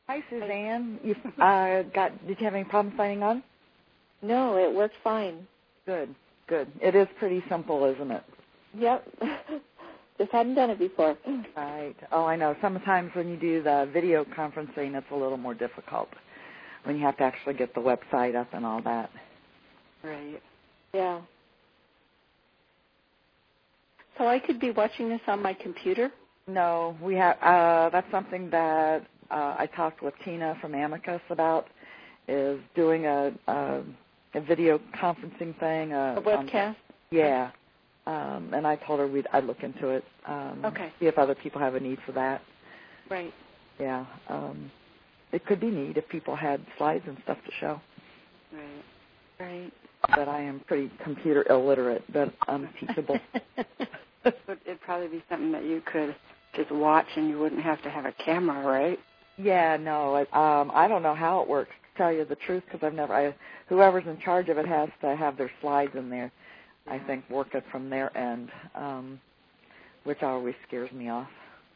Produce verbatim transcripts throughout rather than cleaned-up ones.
Hi, Suzanne. You uh, got? Did you have any problem signing on? No, it worked fine. Good, good. It is pretty simple, isn't it? Yep. Just hadn't done it before. Right. Oh, I know. Sometimes when you do the video conferencing, it's a little more difficult when you have to actually get the website up and all that. Right. Yeah. So I could be watching this on my computer? No, we have. Uh, that's something that uh, I talked with Tina from Amicus about, is doing a, a, a video conferencing thing. Uh, a webcast? On, yeah. Um, and I told her we'd, I'd look into it. Um, okay. See if other people have a need for that. Right. Yeah. Um, it could be neat if people had slides and stuff to show. Right. Right. But I am pretty computer illiterate, but I'm teachable. It'd probably be something that you could just watch and you wouldn't have to have a camera, right? Yeah, no. It, um, I don't know how it works, to tell you the truth, because I've never, I, whoever's in charge of it has to have their slides in there. I think, work it from their end, um, which always scares me off.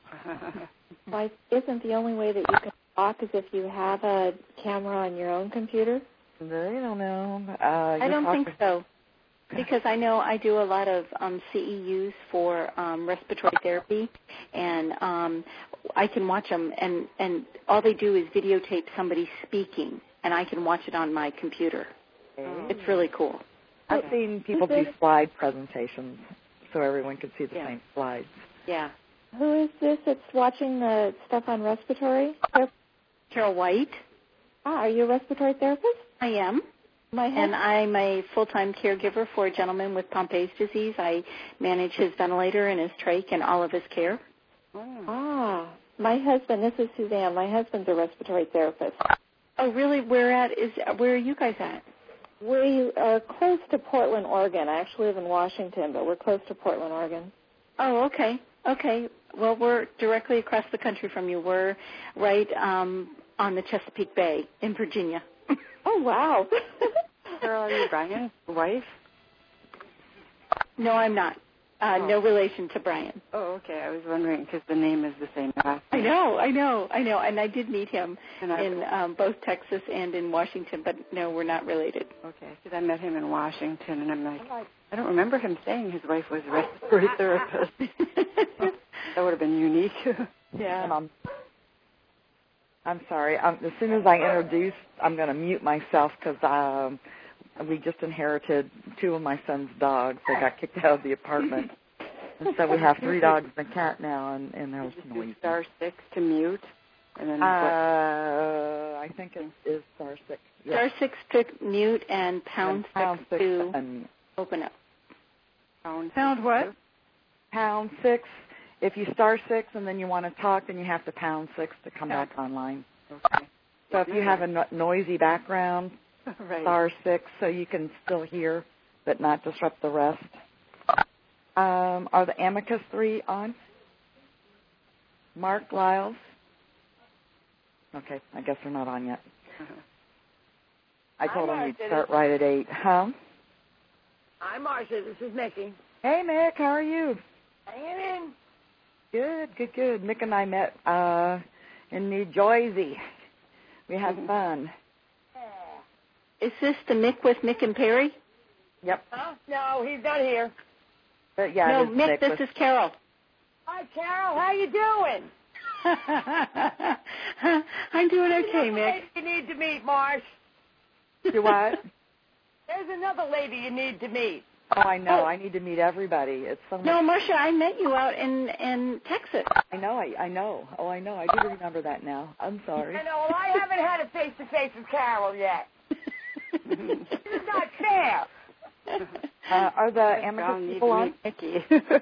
Why isn't the only way that you can talk is if you have a camera on your own computer? I don't know. Uh, I don't think so, because I know I do a lot of um, C E Us for um, respiratory therapy, and um, I can watch them, and, and all they do is videotape somebody speaking, and I can watch it on my computer. Okay. It's really cool. I've seen people do slide presentations so everyone can see the yeah. same slides. Yeah. Who is this that's watching the stuff on respiratory? Carol White. Ah, are you a respiratory therapist? I am. My and I'm a full-time caregiver for a gentleman with Pompe's disease. I manage his ventilator and his trach and all of his care. Oh. Ah, my husband, this is Suzanne. My husband's a respiratory therapist. Oh, really? Where at is? Where are you guys at? We are close to Portland, Oregon. I actually live in Washington, but we're close to Portland, Oregon. Oh, okay. Okay. Well, we're directly across the country from you. We're right um, on the Chesapeake Bay in Virginia. Oh, wow. Carol, are you Brian's wife? No, I'm not. Uh, oh. No relation to Brian. Oh, okay. I was wondering because the name is the same. I know, I know, I know. And I did meet him and I, in um, both Texas and in Washington, but no, we're not related. Okay, because I met him in Washington, and I'm like, I don't remember him saying his wife was a respiratory therapist. That would have been unique. Yeah. Um, I'm sorry. Um, as soon as I introduce, I'm going to mute myself because um, we just inherited two of my son's dogs. They got kicked out of the apartment. And so we have three dogs and a cat now, and, and there's noise. Star six to mute? And then uh, I think it is star six. Yes. Star six to mute and pound, and pound six, six to and open up. Pound, pound what? Pound six. If you star six and then you want to talk, then you have to pound six to come yeah. back online. Okay. So if you have a no- noisy background, right. star six so you can still hear but not disrupt the rest. Um, are the Amicus three on? Mark, Lyles? Okay, I guess they're not on yet. Uh-huh. I told Hi, them we'd Marcia. start right at eight. Huh? Hi, Marcia. This is Mickey. Hey, Mick, how are you? Hanging in. Good, good, good. Mick and I met uh, in New Jersey. We had fun. Is this the Mick with Mick and Perry? Yep. Huh? No, he's not here. But yeah, no, it is Mick, this with... is Carol. Hi, Carol. How you doing? I'm doing okay, There's Mick. lady you need to meet, Marsh. You what? There's another lady you need to meet. Oh, I know. Oh. I need to meet everybody. It's so much. No, Marcia, I met you out in, in Texas. I know. I, I know. Oh, I know. I do remember that now. I'm sorry. I know. Well, I haven't had a face-to-face with Carol yet. This is not fair. Uh, are the Amicus people on? Mickey.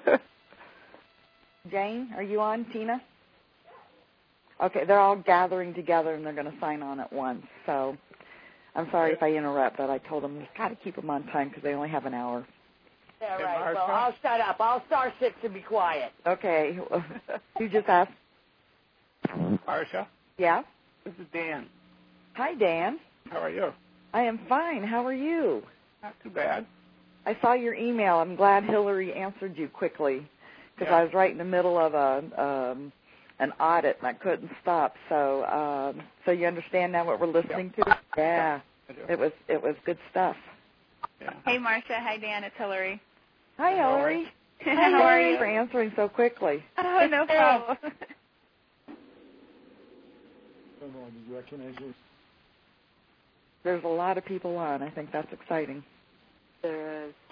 Jane, are you on? Tina? Okay, they're all gathering together and they're going to sign on at once. So I'm sorry if I interrupt, but I told them we've got to keep them on time because they only have an hour. Yeah, right. Well, I'll shut up. I'll star six and be quiet. Okay. You just asked? Marcia, Yeah? this is Dan. Hi, Dan. How are you? I am fine. How are you? Not too bad. I saw your email. I'm glad Hillary answered you quickly because Yeah. I was right in the middle of a um, an audit, and I couldn't stop. So, um, so you understand now what we're listening yeah. to? Yeah, I do. it was it was good stuff. Yeah. Hey, Marcia. Hi, Dan. It's Hillary. Hi, Hillary. How Hi, are Hillary, you? for answering so quickly. Oh, no problem. Did you recognize you? There's a lot of people on. I think that's exciting. There is.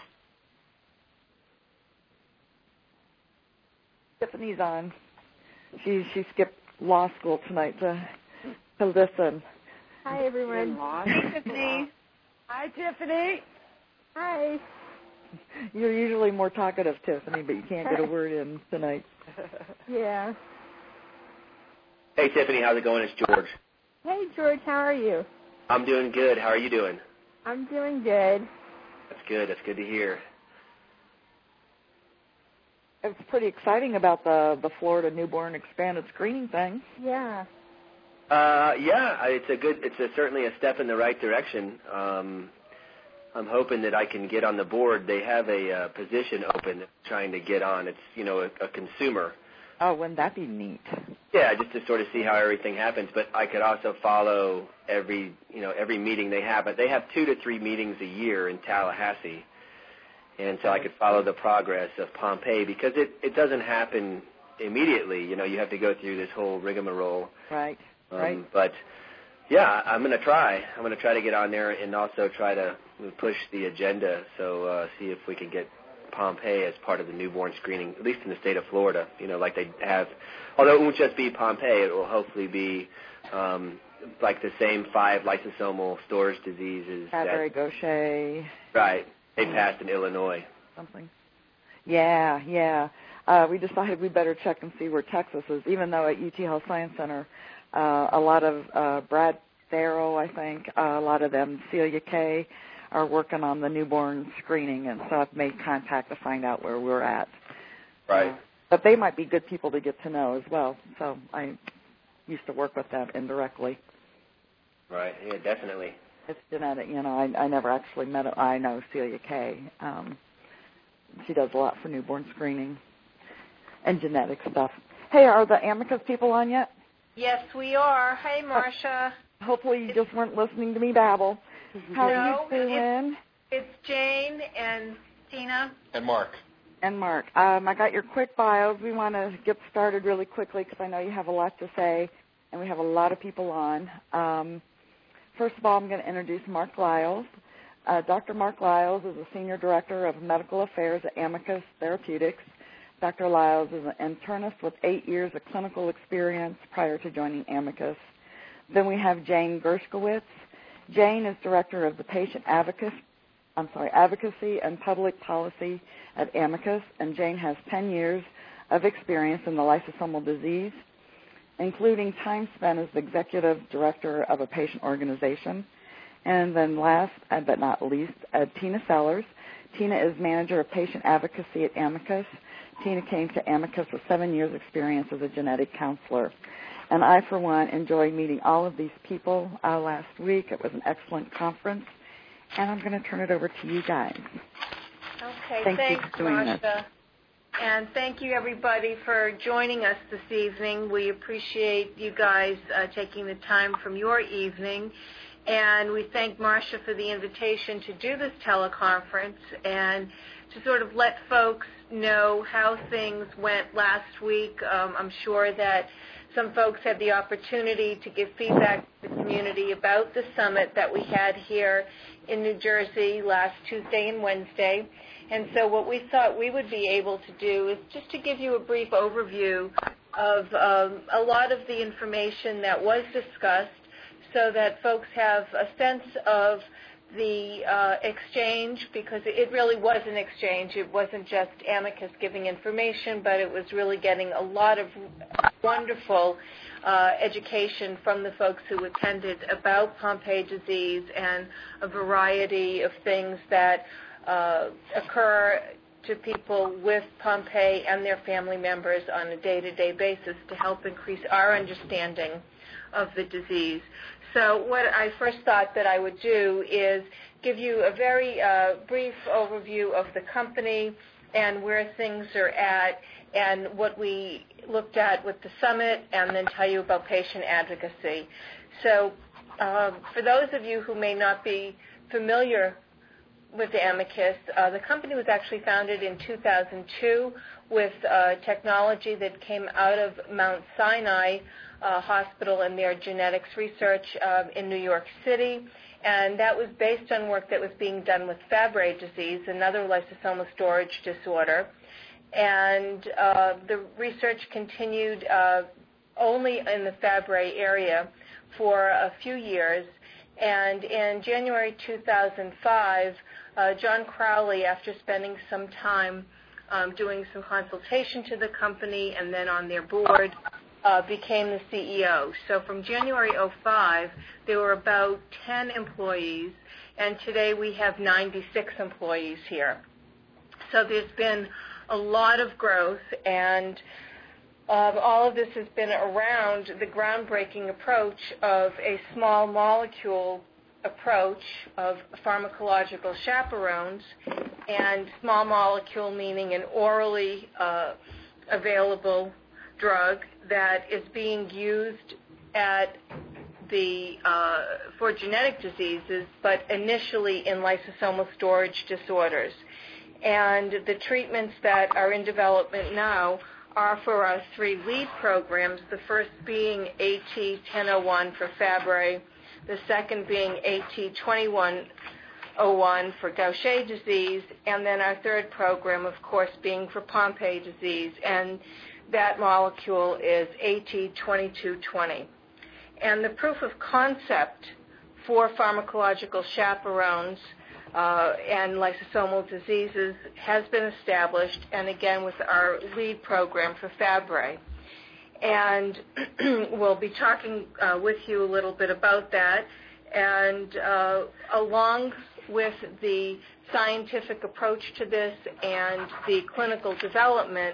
Tiffany's on. She she skipped law school tonight to to listen. Hi, everyone. Hey, Tiffany. Hi, Tiffany. Hi. You're usually more talkative, Tiffany, but you can't get a word in tonight. Yeah. Hey, Tiffany, how's it going? It's George. Hey, George, how are you? I'm doing good. How are you doing? I'm doing good. That's good. That's good to hear. It's pretty exciting about the the Florida newborn expanded screening thing. Yeah. Uh, yeah, I- it's a good. It's a, certainly a step in the right direction. Um, I'm hoping that I can get on the board. They have a uh, position open trying to get on. It's, you know, a, a consumer. Oh, wouldn't that be neat? Yeah, just to sort of see how everything happens. But I could also follow every, you know, every meeting they have. But they have two to three meetings a year in Tallahassee. And so I could follow the progress of Pompeii because it, it doesn't happen immediately. You know, you have to go through this whole rigmarole. Right, Um, right. But, yeah, I'm going to try. I'm going to try to get on there and also try to push the agenda, so uh, see if we can get Pompeii as part of the newborn screening, at least in the state of Florida, you know, like they have. Although it won't just be Pompeii, it will hopefully be um, like the same five lysosomal storage diseases. Fabry Gaucher. Right. They passed in Illinois. Something. Yeah, yeah. Uh, we decided we better check and see where Texas is, even though at U T Health Science Center, uh, a lot of uh, Brad Farrell, I think, uh, a lot of them, Celia Kay, are working on the newborn screening, and so I've made contact to find out where we're at. Right. Uh, but they might be good people to get to know as well, so I used to work with them indirectly. Right, yeah, definitely. It's genetic, you know, I, I never actually met her. I know Celia Kay. Um, she does a lot for newborn screening and genetic stuff. Hey, are the Amicus people on yet? Yes, we are. Hey, Marcia. Uh, hopefully you just weren't listening to me babble. How no, are you doing? It's, it's Jane and Tina. And Mark. And Mark. Um, I got your quick bios. We want to get started really quickly because I know you have a lot to say, and we have a lot of people on. Um, first of all, I'm going to introduce Mark Lyles. Uh, Doctor Mark Lyles is a Senior Director of Medical Affairs at Amicus Therapeutics. Doctor Lyles is an internist with eight years of clinical experience prior to joining Amicus. Then we have Jane Gershkowitz. Jane is Director of the Patient Advocacy, I'm sorry, Advocacy and Public Policy at Amicus, and Jane has ten years of experience in the lysosomal disease, including time spent as the Executive Director of a patient organization. And then last but not least, uh, Tina Sellers. Tina is Manager of Patient Advocacy at Amicus. Tina came to Amicus with seven years' experience as a genetic counselor. And I, for one, enjoyed meeting all of these people uh, last week. It was an excellent conference. And I'm going to turn it over to you guys. Okay, Thank thanks, you for doing Marcia. this. And thank you, everybody, for joining us this evening. We appreciate you guys uh, taking the time from your evening. And we thank Marcia for the invitation to do this teleconference and to sort of let folks know how things went last week. Um, I'm sure that some folks had the opportunity to give feedback to the community about the summit that we had here in New Jersey last Tuesday and Wednesday. And so what we thought we would be able to do is just to give you a brief overview of um, a lot of the information that was discussed so that folks have a sense of the uh, exchange, because it really was an exchange. It wasn't just Amicus giving information, but it was really getting a lot of wonderful uh, education from the folks who attended about Pompe disease and a variety of things that uh, occur to people with Pompe and their family members on a day-to-day basis to help increase our understanding of the disease. So what I first thought that I would do is give you a very uh, brief overview of the company and where things are at, and what we looked at with the summit, and then tell you about patient advocacy. So um, for those of you who may not be familiar with the Amicus, uh, the company was actually founded in two thousand two with uh, technology that came out of Mount Sinai uh, Hospital and their genetics research uh, in New York City. And that was based on work that was being done with Fabry disease, another lysosomal storage disorder. And uh, the research continued uh, only in the Fabry area for a few years. And in January two thousand five, uh, John Crowley, after spending some time um, doing some consultation to the company and then on their board, Uh, became the C E O. So from January oh five, there were about ten employees, and today we have ninety-six employees here. So there's been a lot of growth, and uh, all of this has been around the groundbreaking approach of a small molecule approach of pharmacological chaperones, and small molecule meaning an orally uh, available drug that is being used at the uh, for genetic diseases, but initially in lysosomal storage disorders. And the treatments that are in development now are for our three lead programs, the first being A T ten oh one for Fabry, the second being A T twenty-one oh one for Gaucher disease, and then our third program, of course, being for Pompe disease. And that molecule is A T twenty-two twenty. And the proof of concept for pharmacological chaperones uh, and lysosomal diseases has been established, and again with our lead program for Fabry. And we'll be talking uh, with you a little bit about that. And uh, along with the scientific approach to this and the clinical development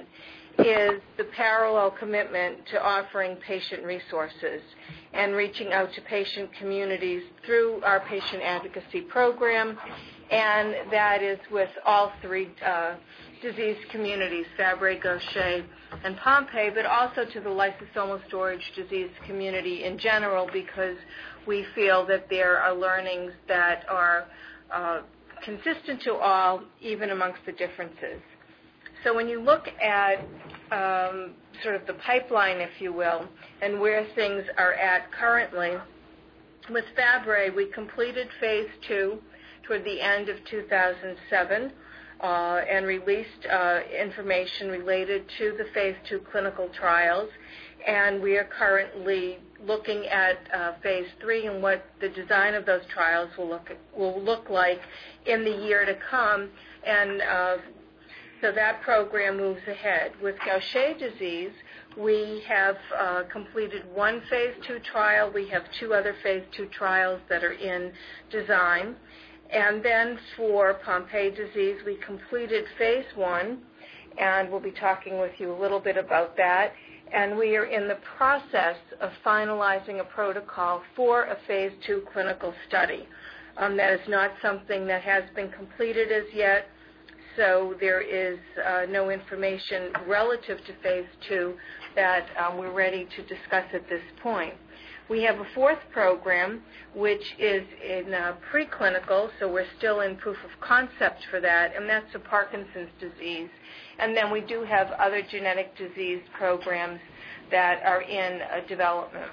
is the parallel commitment to offering patient resources and reaching out to patient communities through our patient advocacy program, and that is with all three uh, disease communities, Fabry, Gaucher, and Pompe, but also to the lysosomal storage disease community in general, because we feel that there are learnings that are uh, consistent to all, even amongst the differences. So when you look at um, sort of the pipeline, if you will, and where things are at currently, with Fabry, we completed phase two toward the end of two thousand seven uh, and released uh, information related to the phase two clinical trials. And we are currently looking at uh, phase three and what the design of those trials will look will look like in the year to come. And uh, so that program moves ahead. With Gaucher disease, we have uh, completed one phase two trial. We have two other phase two trials that are in design. And then for Pompe disease, we completed phase one, and we'll be talking with you a little bit about that. And we are in the process of finalizing a protocol for a phase two clinical study. Um, that is not something that has been completed as yet, so there is uh, no information relative to phase two that um, we're ready to discuss at this point. We have a fourth program, which is in uh, preclinical, so we're still in proof of concept for that, and that's a Parkinson's disease. And then we do have other genetic disease programs that are in uh, development.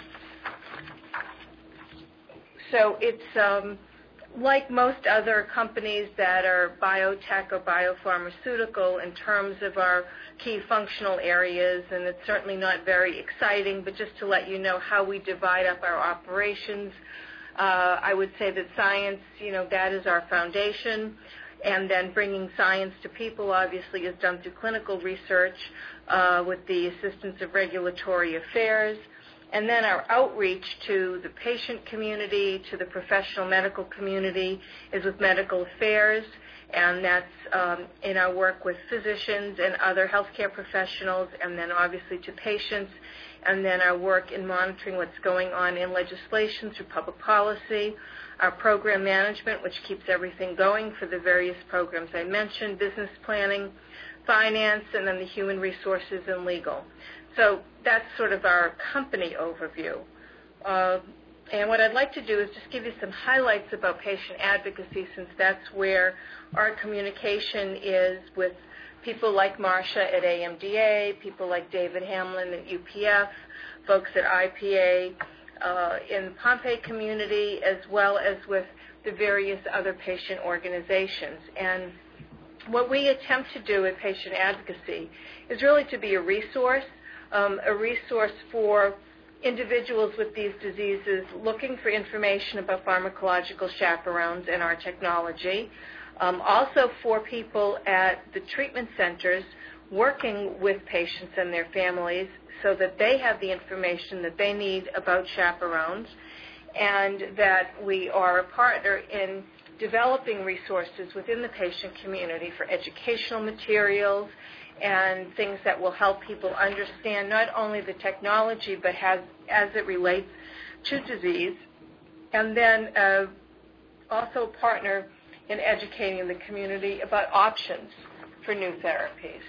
So it's um, like most other companies that are biotech or biopharmaceutical in terms of our key functional areas, and it's certainly not very exciting, but just to let you know how we divide up our operations, uh, I would say that science, you know, that is our foundation, and then bringing science to people obviously is done through clinical research uh, with the assistance of regulatory affairs. And then our outreach to the patient community, to the professional medical community, is with medical affairs, and that's um, in our work with physicians and other healthcare professionals, and then obviously to patients, and then our work in monitoring what's going on in legislation through public policy, our program management, which keeps everything going for the various programs I mentioned, business planning, finance, and then the human resources and legal. So that's sort of our company overview. Uh, and what I'd like to do is just give you some highlights about patient advocacy, since that's where our communication is with people like Marcia at A M D A, people like David Hamlin at U P F, folks at I P A, uh, in the Pompeii community, as well as with the various other patient organizations. And what we attempt to do at patient advocacy is really to be a resource, um, a resource for individuals with these diseases looking for information about pharmacological chaperones and our technology. Um, also for people at the treatment centers working with patients and their families so that they have the information that they need about chaperones, and that we are a partner in developing resources within the patient community for educational materials and things that will help people understand not only the technology but has, as it relates to disease, and then uh, also partner in educating the community about options for new therapies.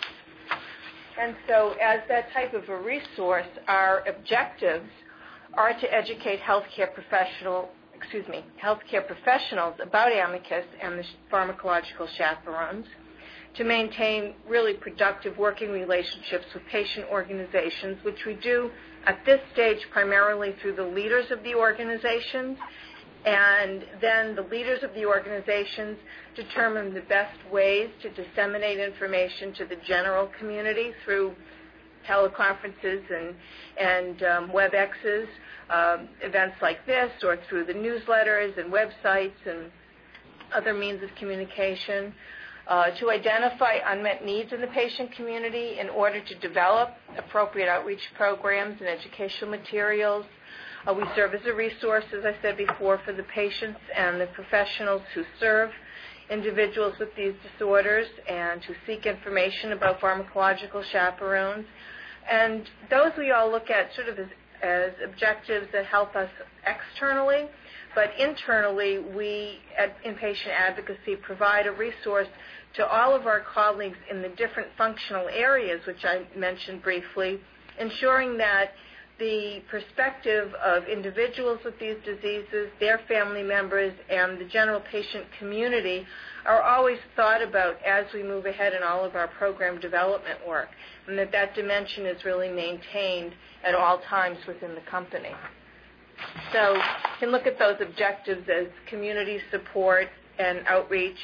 And so as that type of a resource, our objectives are to educate healthcare professional, excuse me, healthcare professionals about Amicus and the pharmacological chaperones, to maintain really productive working relationships with patient organizations, which we do at this stage primarily through the leaders of the organizations, and then the leaders of the organizations determine the best ways to disseminate information to the general community through teleconferences and, and um, WebExes, um, events like this, or through the newsletters and websites and other means of communication, uh, to identify unmet needs in the patient community in order to develop appropriate outreach programs and educational materials. Uh, we serve as a resource, as I said before, for the patients and the professionals who serve individuals with these disorders and who seek information about pharmacological chaperones. And those we all look at sort of as, as objectives that help us externally, but internally we at in-patient advocacy provide a resource to all of our colleagues in the different functional areas, which I mentioned briefly, ensuring that the perspective of individuals with these diseases, their family members, and the general patient community are always thought about as we move ahead in all of our program development work, and that that dimension is really maintained at all times within the company. So you can look at those objectives as community support and outreach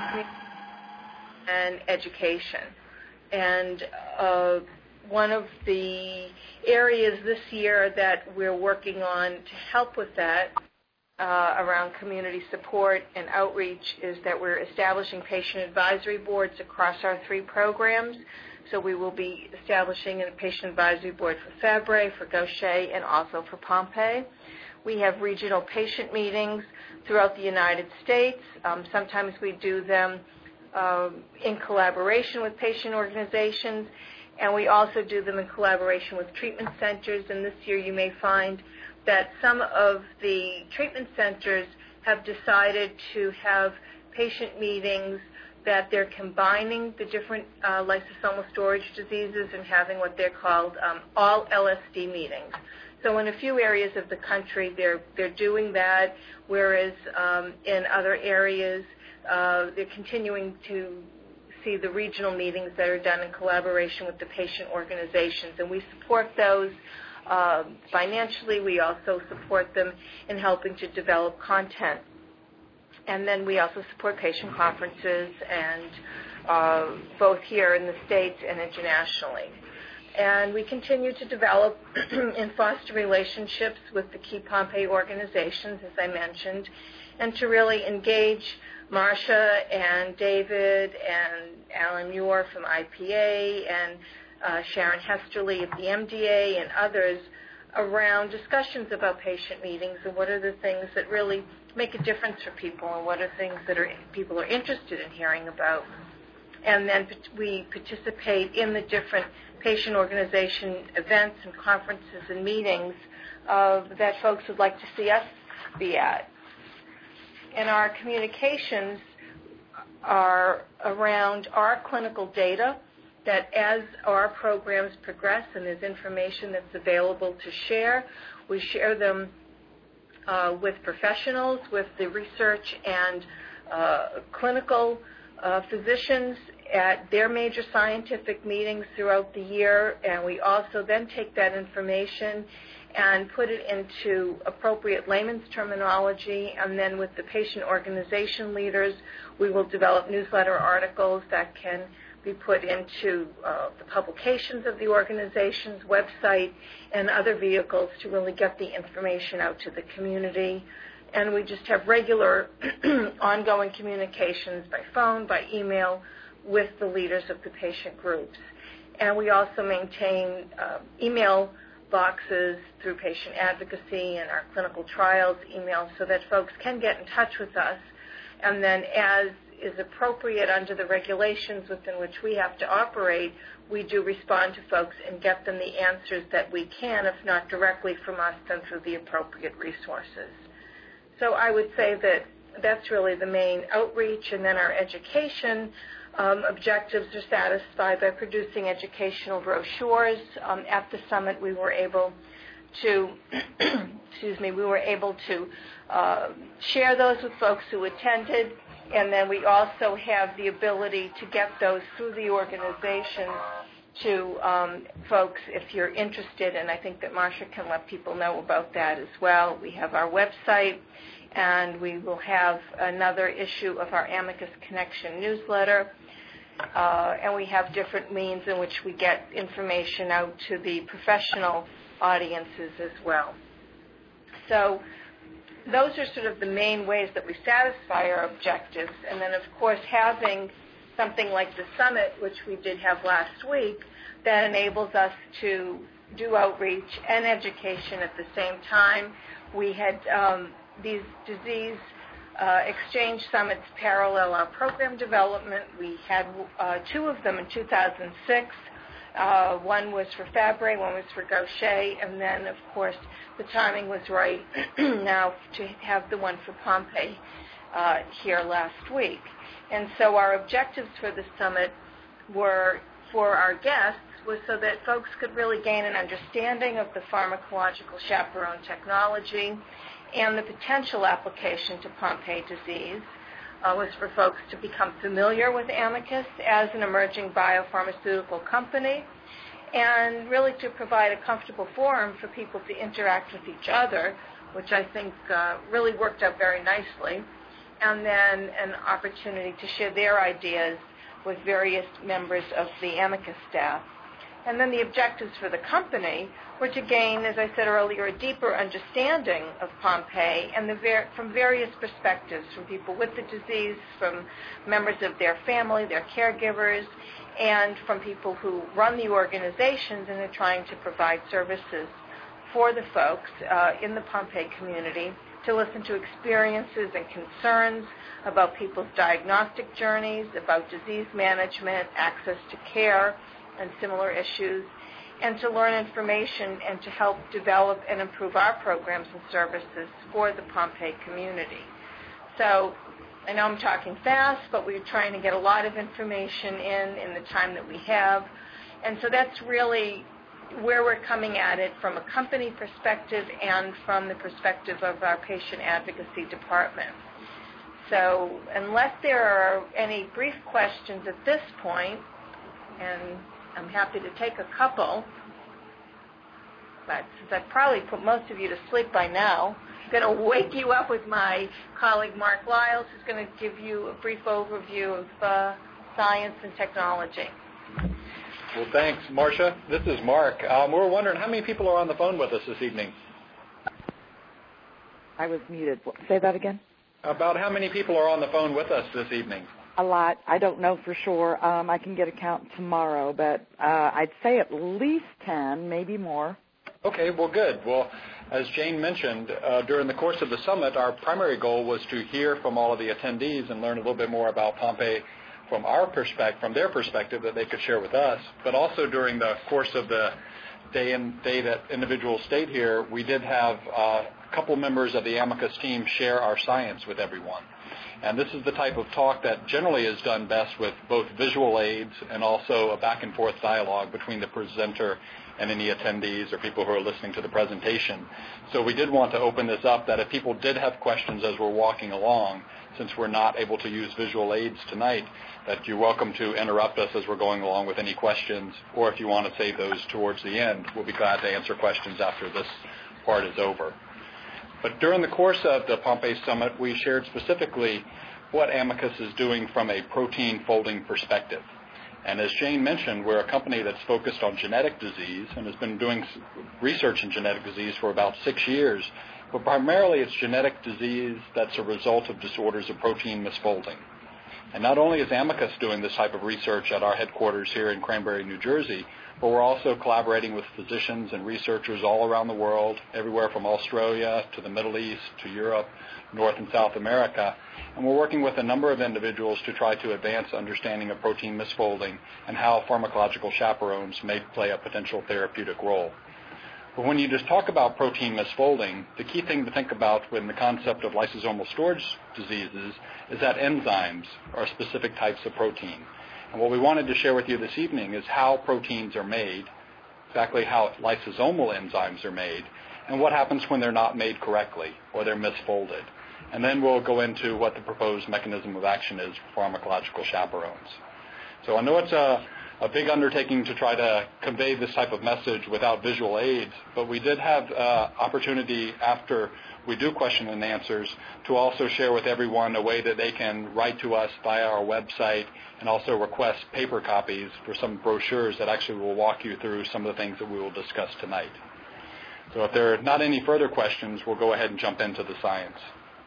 and education. And uh, one of the areas this year that we're working on to help with that uh, around community support and outreach is that we're establishing patient advisory boards across our three programs. So we will be establishing a patient advisory board for Fabry, for Gaucher, and also for Pompe. We have regional patient meetings throughout the United States. Um, sometimes we do them um, in collaboration with patient organizations, and we also do them in collaboration with treatment centers. And this year you may find that some of the treatment centers have decided to have patient meetings that they're combining the different uh, lysosomal storage diseases and having what they're called um, all L S D meetings. So in a few areas of the country, they're they're doing that, whereas um, in other areas, uh, they're continuing to see the regional meetings that are done in collaboration with the patient organizations, and we support those uh, financially. We also support them in helping to develop content. And then we also support patient conferences, and uh, both here in the States and internationally. And we continue to develop and foster relationships with the key Pompeii organizations, as I mentioned, and to really engage Marcia and David and Alan Muir from I P A and uh, Sharon Hesterly of the M D A and others around discussions about patient meetings and what are the things that really make a difference for people and what are things that are people are interested in hearing about. And then we participate in the different patient organization events and conferences and meetings uh, that folks would like to see us be at. In our communications, are around our clinical data, that as our programs progress and there's information that's available to share, we share them uh, with professionals, with the research and uh, clinical uh, physicians at their major scientific meetings throughout the year, and we also then take that information and put it into appropriate layman's terminology, and then with the patient organization leaders, we will develop newsletter articles that can be put into uh, the publications of the organization's website and other vehicles to really get the information out to the community. And we just have regular ongoing communications by phone, by email, with the leaders of the patient groups. And we also maintain uh, email boxes through patient advocacy and our clinical trials emails so that folks can get in touch with us. And then as is appropriate under the regulations within which we have to operate, we do respond to folks and get them the answers that we can, if not directly from us, then through the appropriate resources. So I would say that that's really the main outreach, and then our education Um, objectives are satisfied by producing educational brochures. Um, at the summit, we were able to, excuse me, we were able to uh, share those with folks who attended, and then we also have the ability to get those through the organization to um, folks if you're interested, and I think that Marcia can let people know about that as well. We have our website, and we will have another issue of our Amicus Connection newsletter. Uh, and we have different means in which we get information out to the professional audiences as well. So those are sort of the main ways that we satisfy our objectives. And then, of course, having something like the summit, which we did have last week, that enables us to do outreach and education at the same time. We had um, these disease Uh, exchange summits parallel our program development. We had uh, two of them in two thousand six. Uh, one was for Fabry, one was for Gaucher, and then, of course, the timing was right now to have the one for Pompe uh, here last week. And so our objectives for the summit were, for our guests, was so that folks could really gain an understanding of the pharmacological chaperone technology and the potential application to Pompe disease, uh, was for folks to become familiar with Amicus as an emerging biopharmaceutical company, and really to provide a comfortable forum for people to interact with each other, which I think uh, really worked out very nicely, and then an opportunity to share their ideas with various members of the Amicus staff. And then the objectives for the company were to gain, as I said earlier, a deeper understanding of Pompe and the ver- from various perspectives, from people with the disease, from members of their family, their caregivers, and from people who run the organizations and are trying to provide services for the folks uh, in the Pompe community, to listen to experiences and concerns about people's diagnostic journeys, about disease management, access to care, and similar issues, and to learn information and to help develop and improve our programs and services for the Pompe community. So I know I'm talking fast, but we're trying to get a lot of information in in the time that we have. And so that's really where we're coming at it from a company perspective and from the perspective of our patient advocacy department. So unless there are any brief questions at this point, and I'm happy to take a couple, but since I've probably put most of you to sleep by now, I'm going to wake you up with my colleague Mark Lyles, who's going to give you a brief overview of uh, science and technology. Well, thanks, Marcia. This is Mark. Um, we're wondering how many people are on the phone with us this evening? I was muted. Say that again? About how many people are on the phone with us this evening? A lot. I don't know for sure. Um, I can get a count tomorrow, but uh, I'd say at least ten, maybe more. Okay, well, good. Well, as Jane mentioned, uh, during the course of the summit, our primary goal was to hear from all of the attendees and learn a little bit more about Pompe from our perspective, from their perspective that they could share with us. But also during the course of the day and day that individuals stayed here, we did have uh, a couple members of the Amicus team share our science with everyone. And this is the type of talk that generally is done best with both visual aids and also a back and forth dialogue between the presenter and any attendees or people who are listening to the presentation. So we did want to open this up that if people did have questions as we're walking along, since we're not able to use visual aids tonight, that you're welcome to interrupt us as we're going along with any questions, or if you want to save those towards the end, we'll be glad to answer questions after this part is over. But during the course of the Pompeii Summit, we shared specifically what Amicus is doing from a protein folding perspective. And as Jane mentioned, we're a company that's focused on genetic disease and has been doing research in genetic disease for about six years. But primarily it's genetic disease that's a result of disorders of protein misfolding. And not only is Amicus doing this type of research at our headquarters here in Cranberry, New Jersey, but we're also collaborating with physicians and researchers all around the world, everywhere from Australia to the Middle East to Europe, North and South America. And we're working with a number of individuals to try to advance understanding of protein misfolding and how pharmacological chaperones may play a potential therapeutic role. But when you just talk about protein misfolding, the key thing to think about when the concept of lysosomal storage diseases is that enzymes are specific types of protein. And what we wanted to share with you this evening is how proteins are made, exactly how lysosomal enzymes are made, and what happens when they're not made correctly or they're misfolded. And then we'll go into what the proposed mechanism of action is for pharmacological chaperones. So I know it's a, a big undertaking to try to convey this type of message without visual aids, but we did have uh, opportunity after we do question and answers to also share with everyone a way that they can write to us via our website and also request paper copies for some brochures that actually will walk you through some of the things that we will discuss tonight. So if there are not any further questions, we'll go ahead and jump into the science.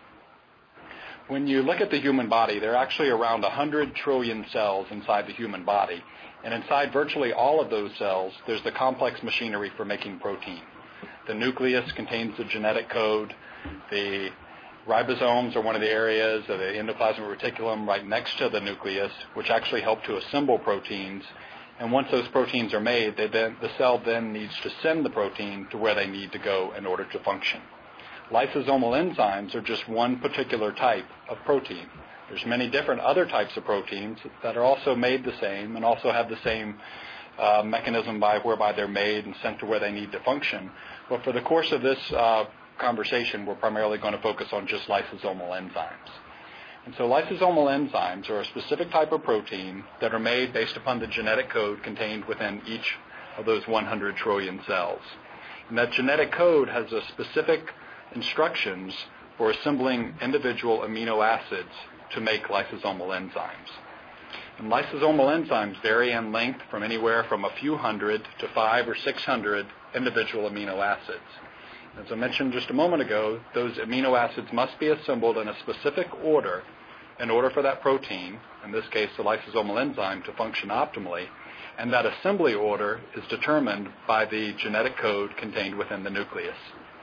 When you look at the human body, there are actually around one hundred trillion cells inside the human body. And inside virtually all of those cells, there's the complex machinery for making protein. The nucleus contains the genetic code. The ribosomes are one of the areas of the endoplasmic reticulum right next to the nucleus, which actually help to assemble proteins. And once those proteins are made, they then, the cell then needs to send the protein to where they need to go in order to function. Lysosomal enzymes are just one particular type of protein. There's many different other types of proteins that are also made the same and also have the same uh, mechanism by whereby they're made and sent to where they need to function. But for the course of this uh, conversation, we're primarily going to focus on just lysosomal enzymes. And so lysosomal enzymes are a specific type of protein that are made based upon the genetic code contained within each of those one hundred trillion cells. And that genetic code has a specific instructions for assembling individual amino acids to make lysosomal enzymes. And lysosomal enzymes vary in length from anywhere from a few hundred to five or six hundred individual amino acids. As I mentioned just a moment ago, those amino acids must be assembled in a specific order in order for that protein, in this case the lysosomal enzyme, to function optimally, and that assembly order is determined by the genetic code contained within the nucleus.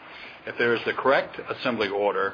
If there is the correct assembly order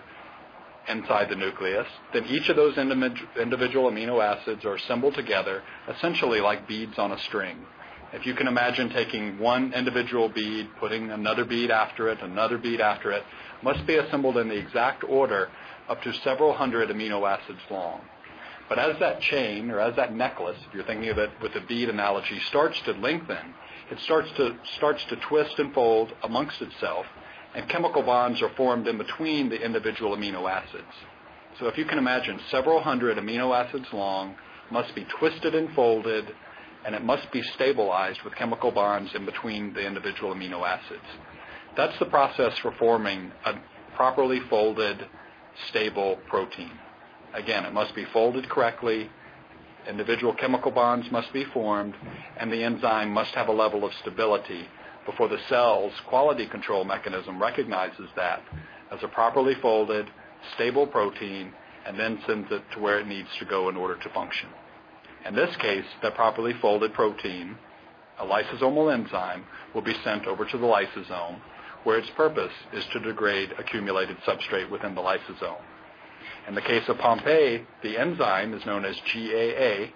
inside the nucleus, then each of those individual amino acids are assembled together essentially like beads on a string. If you can imagine taking one individual bead, putting another bead after it, another bead after it, must be assembled in the exact order up to several hundred amino acids long. But as that chain, or as that necklace, if you're thinking of it with the bead analogy, starts to lengthen, it starts to, starts to twist and fold amongst itself, and chemical bonds are formed in between the individual amino acids. So if you can imagine, several hundred amino acids long, must be twisted and folded, and it must be stabilized with chemical bonds in between the individual amino acids. That's the process for forming a properly folded, stable protein. Again, it must be folded correctly, individual chemical bonds must be formed, and the enzyme must have a level of stability before the cell's quality control mechanism recognizes that as a properly folded, stable protein, and then sends it to where it needs to go in order to function. In this case, that properly folded protein, a lysosomal enzyme, will be sent over to the lysosome, where its purpose is to degrade accumulated substrate within the lysosome. In the case of Pompeii, the enzyme is known as G A A,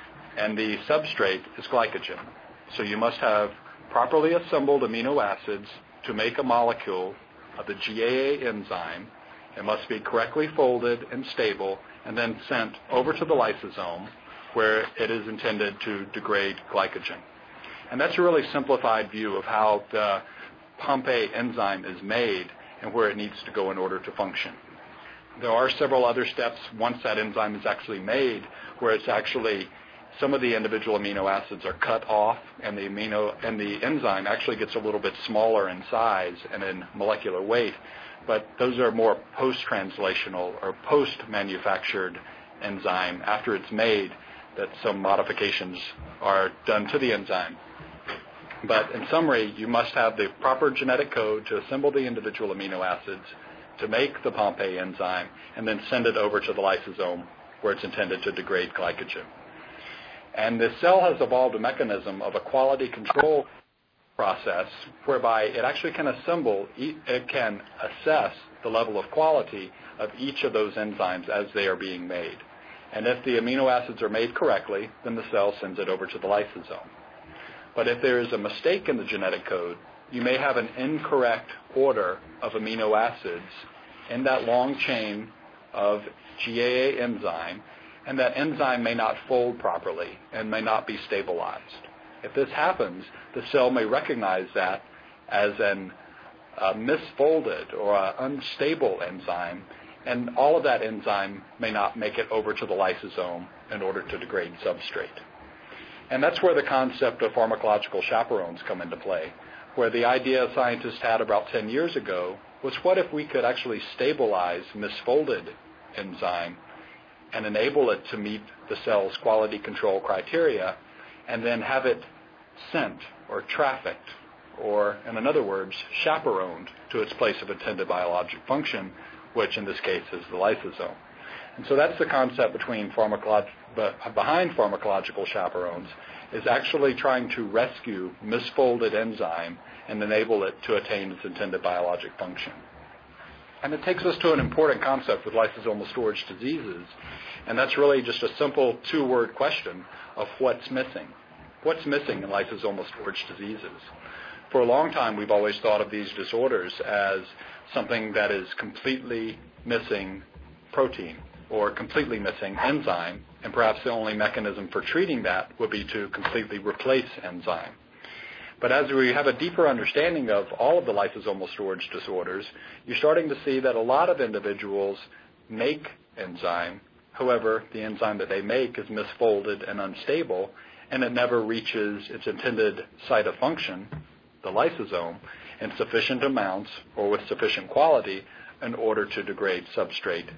and the substrate is glycogen. So you must have properly assembled amino acids to make a molecule of the G A A enzyme, It must be correctly folded and stable and then sent over to the lysosome where it is intended to degrade glycogen. And that's a really simplified view of how the Pompe enzyme is made and where it needs to go in order to function. There are several other steps once that enzyme is actually made where it's actually some of the individual amino acids are cut off and the amino and the enzyme actually gets a little bit smaller in size and in molecular weight, but those are more post-translational or post-manufactured enzyme after it's made that some modifications are done to the enzyme. But in summary, you must have the proper genetic code to assemble the individual amino acids to make the Pompe enzyme and then send it over to the lysosome where it's intended to degrade glycogen. And the cell has evolved a mechanism of a quality control process whereby it actually can assemble, it can assess the level of quality of each of those enzymes as they are being made. And if the amino acids are made correctly, then the cell sends it over to the lysosome. But if there is a mistake in the genetic code, you may have an incorrect order of amino acids in that long chain of G A A enzyme, and that enzyme may not fold properly and may not be stabilized. If this happens, the cell may recognize that as an uh, misfolded or uh, unstable enzyme, and all of that enzyme may not make it over to the lysosome in order to degrade substrate. And that's where the concept of pharmacological chaperones come into play, where the idea scientists had about ten years ago was what if we could actually stabilize misfolded enzyme and enable it to meet the cell's quality control criteria and then have it sent or trafficked or, in other words, chaperoned to its place of intended biologic function, which in this case is the lysosome. And so that's the concept between pharmacolog- behind pharmacological chaperones, is actually trying to rescue misfolded enzyme and enable it to attain its intended biologic function. And it takes us to an important concept with lysosomal storage diseases, and that's really just a simple two-word question of what's missing. What's missing in lysosomal storage diseases? For a long time, we've always thought of these disorders as something that is completely missing protein or completely missing enzyme, and perhaps the only mechanism for treating that would be to completely replace enzyme. But as we have a deeper understanding of all of the lysosomal storage disorders, you're starting to see that a lot of individuals make enzyme. However, the enzyme that they make is misfolded and unstable, and it never reaches its intended site of function, the lysosome, in sufficient amounts or with sufficient quality in order to degrade substrate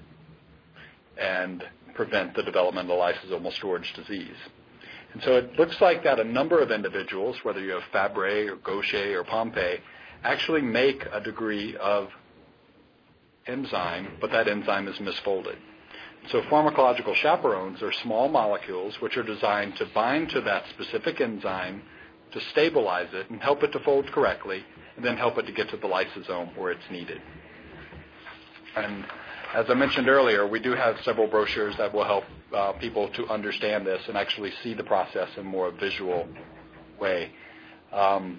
and prevent the development of lysosomal storage disease. And so it looks like that a number of individuals, whether you have Fabry or Gaucher or Pompe, actually make a degree of enzyme, but that enzyme is misfolded. So pharmacological chaperones are small molecules which are designed to bind to that specific enzyme, to stabilize it and help it to fold correctly, and then help it to get to the lysosome where it's needed. And as I mentioned earlier, we do have several brochures that will help uh, people to understand this and actually see the process in a more visual way. Um,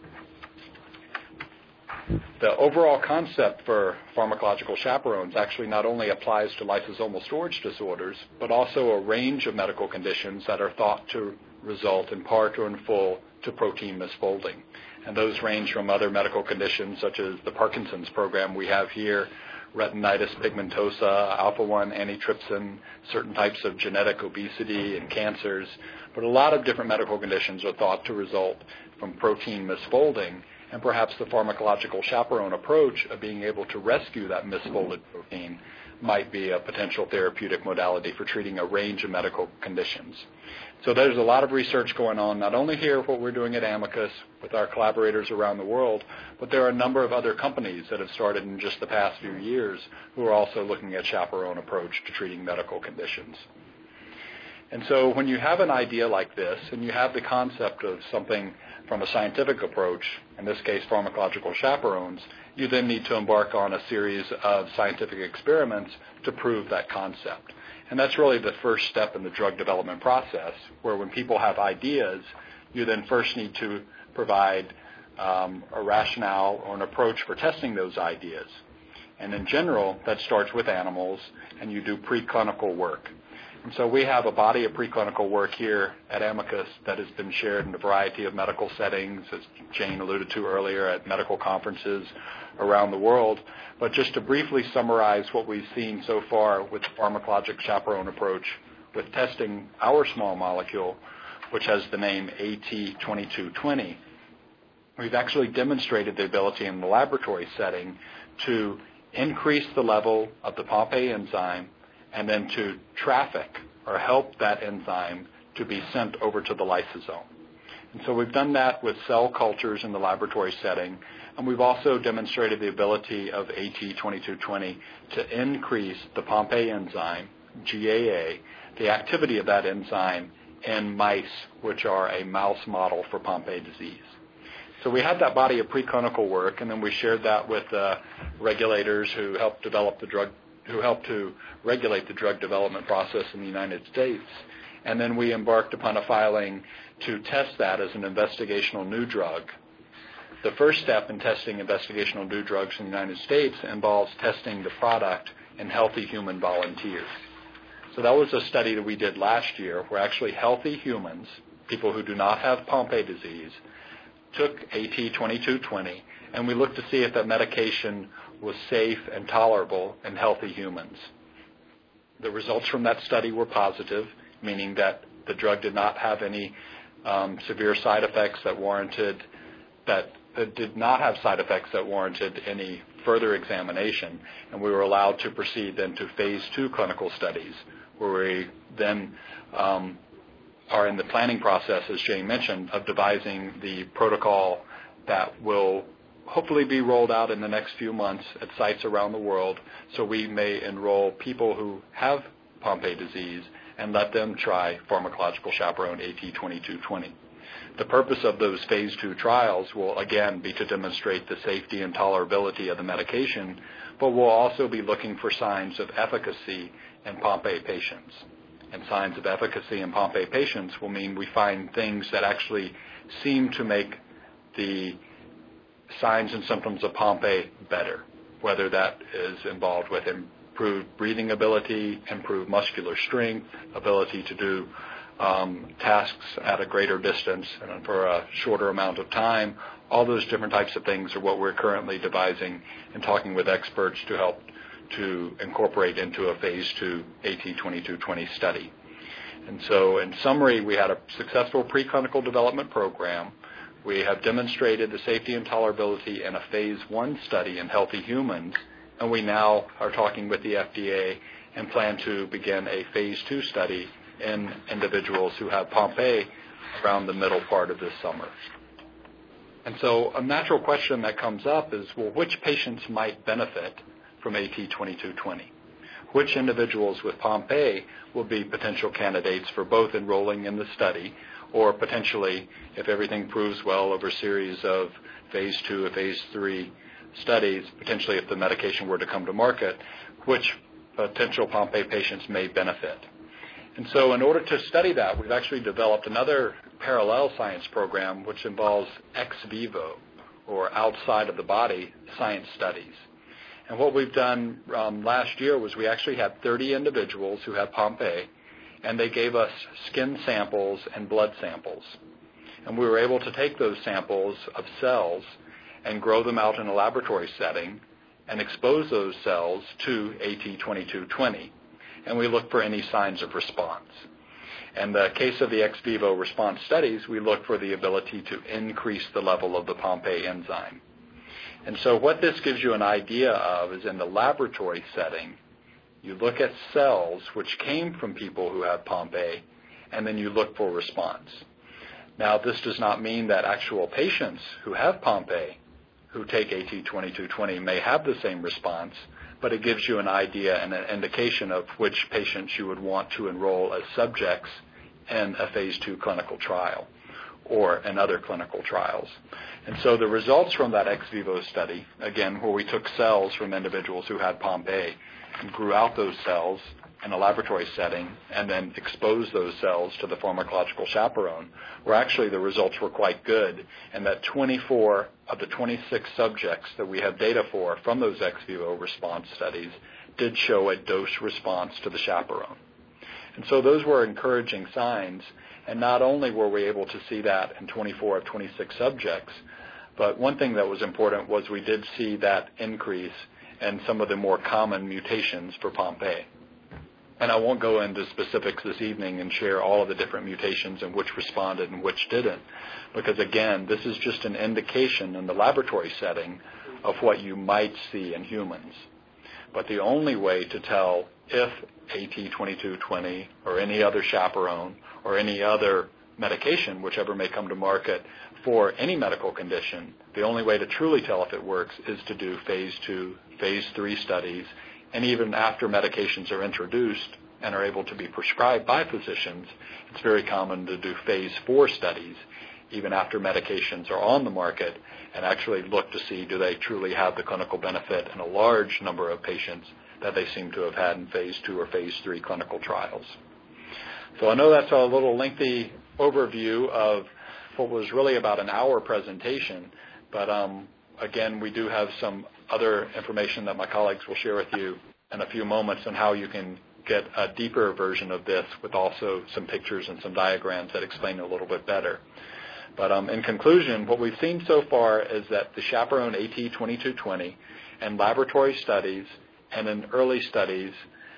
the overall concept for pharmacological chaperones actually not only applies to lysosomal storage disorders, but also a range of medical conditions that are thought to result in part or in full to protein misfolding. And those range from other medical conditions such as the Parkinson's program we have here, retinitis pigmentosa, alpha one antitrypsin, certain types of genetic obesity and cancers. But a lot of different medical conditions are thought to result from protein misfolding, and perhaps the pharmacological chaperone approach of being able to rescue that misfolded protein might be a potential therapeutic modality for treating a range of medical conditions. So there's a lot of research going on, not only here, what we're doing at Amicus with our collaborators around the world, but there are a number of other companies that have started in just the past few years who are also looking at chaperone approach to treating medical conditions. And so when you have an idea like this, and you have the concept of something from a scientific approach, in this case pharmacological chaperones, you then need to embark on a series of scientific experiments to prove that concept. And that's really the first step in the drug development process, where when people have ideas, you then first need to provide um, a rationale or an approach for testing those ideas. And in general, that starts with animals, and you do preclinical work. And so we have a body of preclinical work here at Amicus that has been shared in a variety of medical settings, as Jane alluded to earlier, at medical conferences around the world. But just to briefly summarize what we've seen so far with the pharmacologic chaperone approach with testing our small molecule, which has the name A T twenty-two twenty, we've actually demonstrated the ability in the laboratory setting to increase the level of the Pompe enzyme and then to traffic or help that enzyme to be sent over to the lysosome. And so we've done that with cell cultures in the laboratory setting, and we've also demonstrated the ability of A T twenty-two twenty to increase the Pompe enzyme, G A A, the activity of that enzyme in mice, which are a mouse model for Pompe disease. So we had that body of preclinical work, and then we shared that with uh, regulators who helped develop the drug, who helped to regulate the drug development process in the United States. And then we embarked upon a filing to test that as an investigational new drug. The first step in testing investigational new drugs in the United States involves testing the product in healthy human volunteers. So that was a study that we did last year where actually healthy humans, people who do not have Pompe disease, took A T twenty-two twenty, and we looked to see if that medication was safe and tolerable in healthy humans. The results from that study were positive, meaning that the drug did not have any um, severe side effects that warranted that uh, did not have side effects that warranted any further examination, and we were allowed to proceed then to phase two clinical studies, where we then um, are in the planning process, as Jane mentioned, of devising the protocol that will hopefully be rolled out in the next few months at sites around the world, so we may enroll people who have Pompe disease and let them try pharmacological chaperone A T twenty-two twenty. The purpose of those phase two trials will again be to demonstrate the safety and tolerability of the medication, but we'll also be looking for signs of efficacy in Pompe patients. And signs of efficacy in Pompe patients will mean we find things that actually seem to make the signs and symptoms of Pompe better, whether that is involved with improved breathing ability, improved muscular strength, ability to do um, tasks at a greater distance and for a shorter amount of time. All those different types of things are what we're currently devising and talking with experts to help to incorporate into a phase two A T twenty-two twenty study. And so in summary, we had a successful preclinical development program. We have demonstrated the safety and tolerability in a phase one study in healthy humans, and we now are talking with the F D A and plan to begin a phase two study in individuals who have Pompe around the middle part of this summer. And so a natural question that comes up is, well, which patients might benefit from A T twenty-two twenty? Which individuals with Pompe will be potential candidates for both enrolling in the study or potentially, if everything proves well over a series of phase two or phase three studies, potentially if the medication were to come to market, which potential Pompe patients may benefit. And so in order to study that, we've actually developed another parallel science program which involves ex vivo, or outside of the body, science studies. And what we've done um, last year was we actually had thirty individuals who had Pompe, and they gave us skin samples and blood samples. And we were able to take those samples of cells and grow them out in a laboratory setting and expose those cells to A T twenty-two twenty. And we look for any signs of response. In the case of the ex vivo response studies, we look for the ability to increase the level of the Pompe enzyme. And so what this gives you an idea of is in the laboratory setting, you look at cells which came from people who have Pompe, and then you look for response. Now, this does not mean that actual patients who have Pompe, who take A T twenty-two twenty, may have the same response, but it gives you an idea and an indication of which patients you would want to enroll as subjects in a phase two clinical trial or in other clinical trials. And so the results from that ex vivo study, again, where we took cells from individuals who had Pompe and grew out those cells in a laboratory setting and then expose those cells to the pharmacological chaperone, where actually the results were quite good, and that twenty-four of the twenty-six subjects that we have data for from those ex vivo response studies did show a dose response to the chaperone. And so those were encouraging signs, and not only were we able to see that in twenty-four of twenty-six subjects, but one thing that was important was we did see that increase in some of the more common mutations for Pompe. And I won't go into specifics this evening and share all of the different mutations and which responded and which didn't, because again, this is just an indication in the laboratory setting of what you might see in humans. But the only way to tell if A T twenty-two twenty or any other chaperone or any other medication, whichever may come to market for any medical condition, the only way to truly tell if it works is to do phase two, phase three studies, and even after medications are introduced and are able to be prescribed by physicians, it's very common to do phase four studies, even after medications are on the market, and actually look to see do they truly have the clinical benefit in a large number of patients that they seem to have had in phase two or phase three clinical trials. So I know that's a little lengthy overview of what was really about an hour presentation, but um, again, we do have some other information that my colleagues will share with you in a few moments on how you can get a deeper version of this with also some pictures and some diagrams that explain it a little bit better. But um, in conclusion, what we've seen so far is that the chaperone A T twenty-two twenty in laboratory studies and in early studies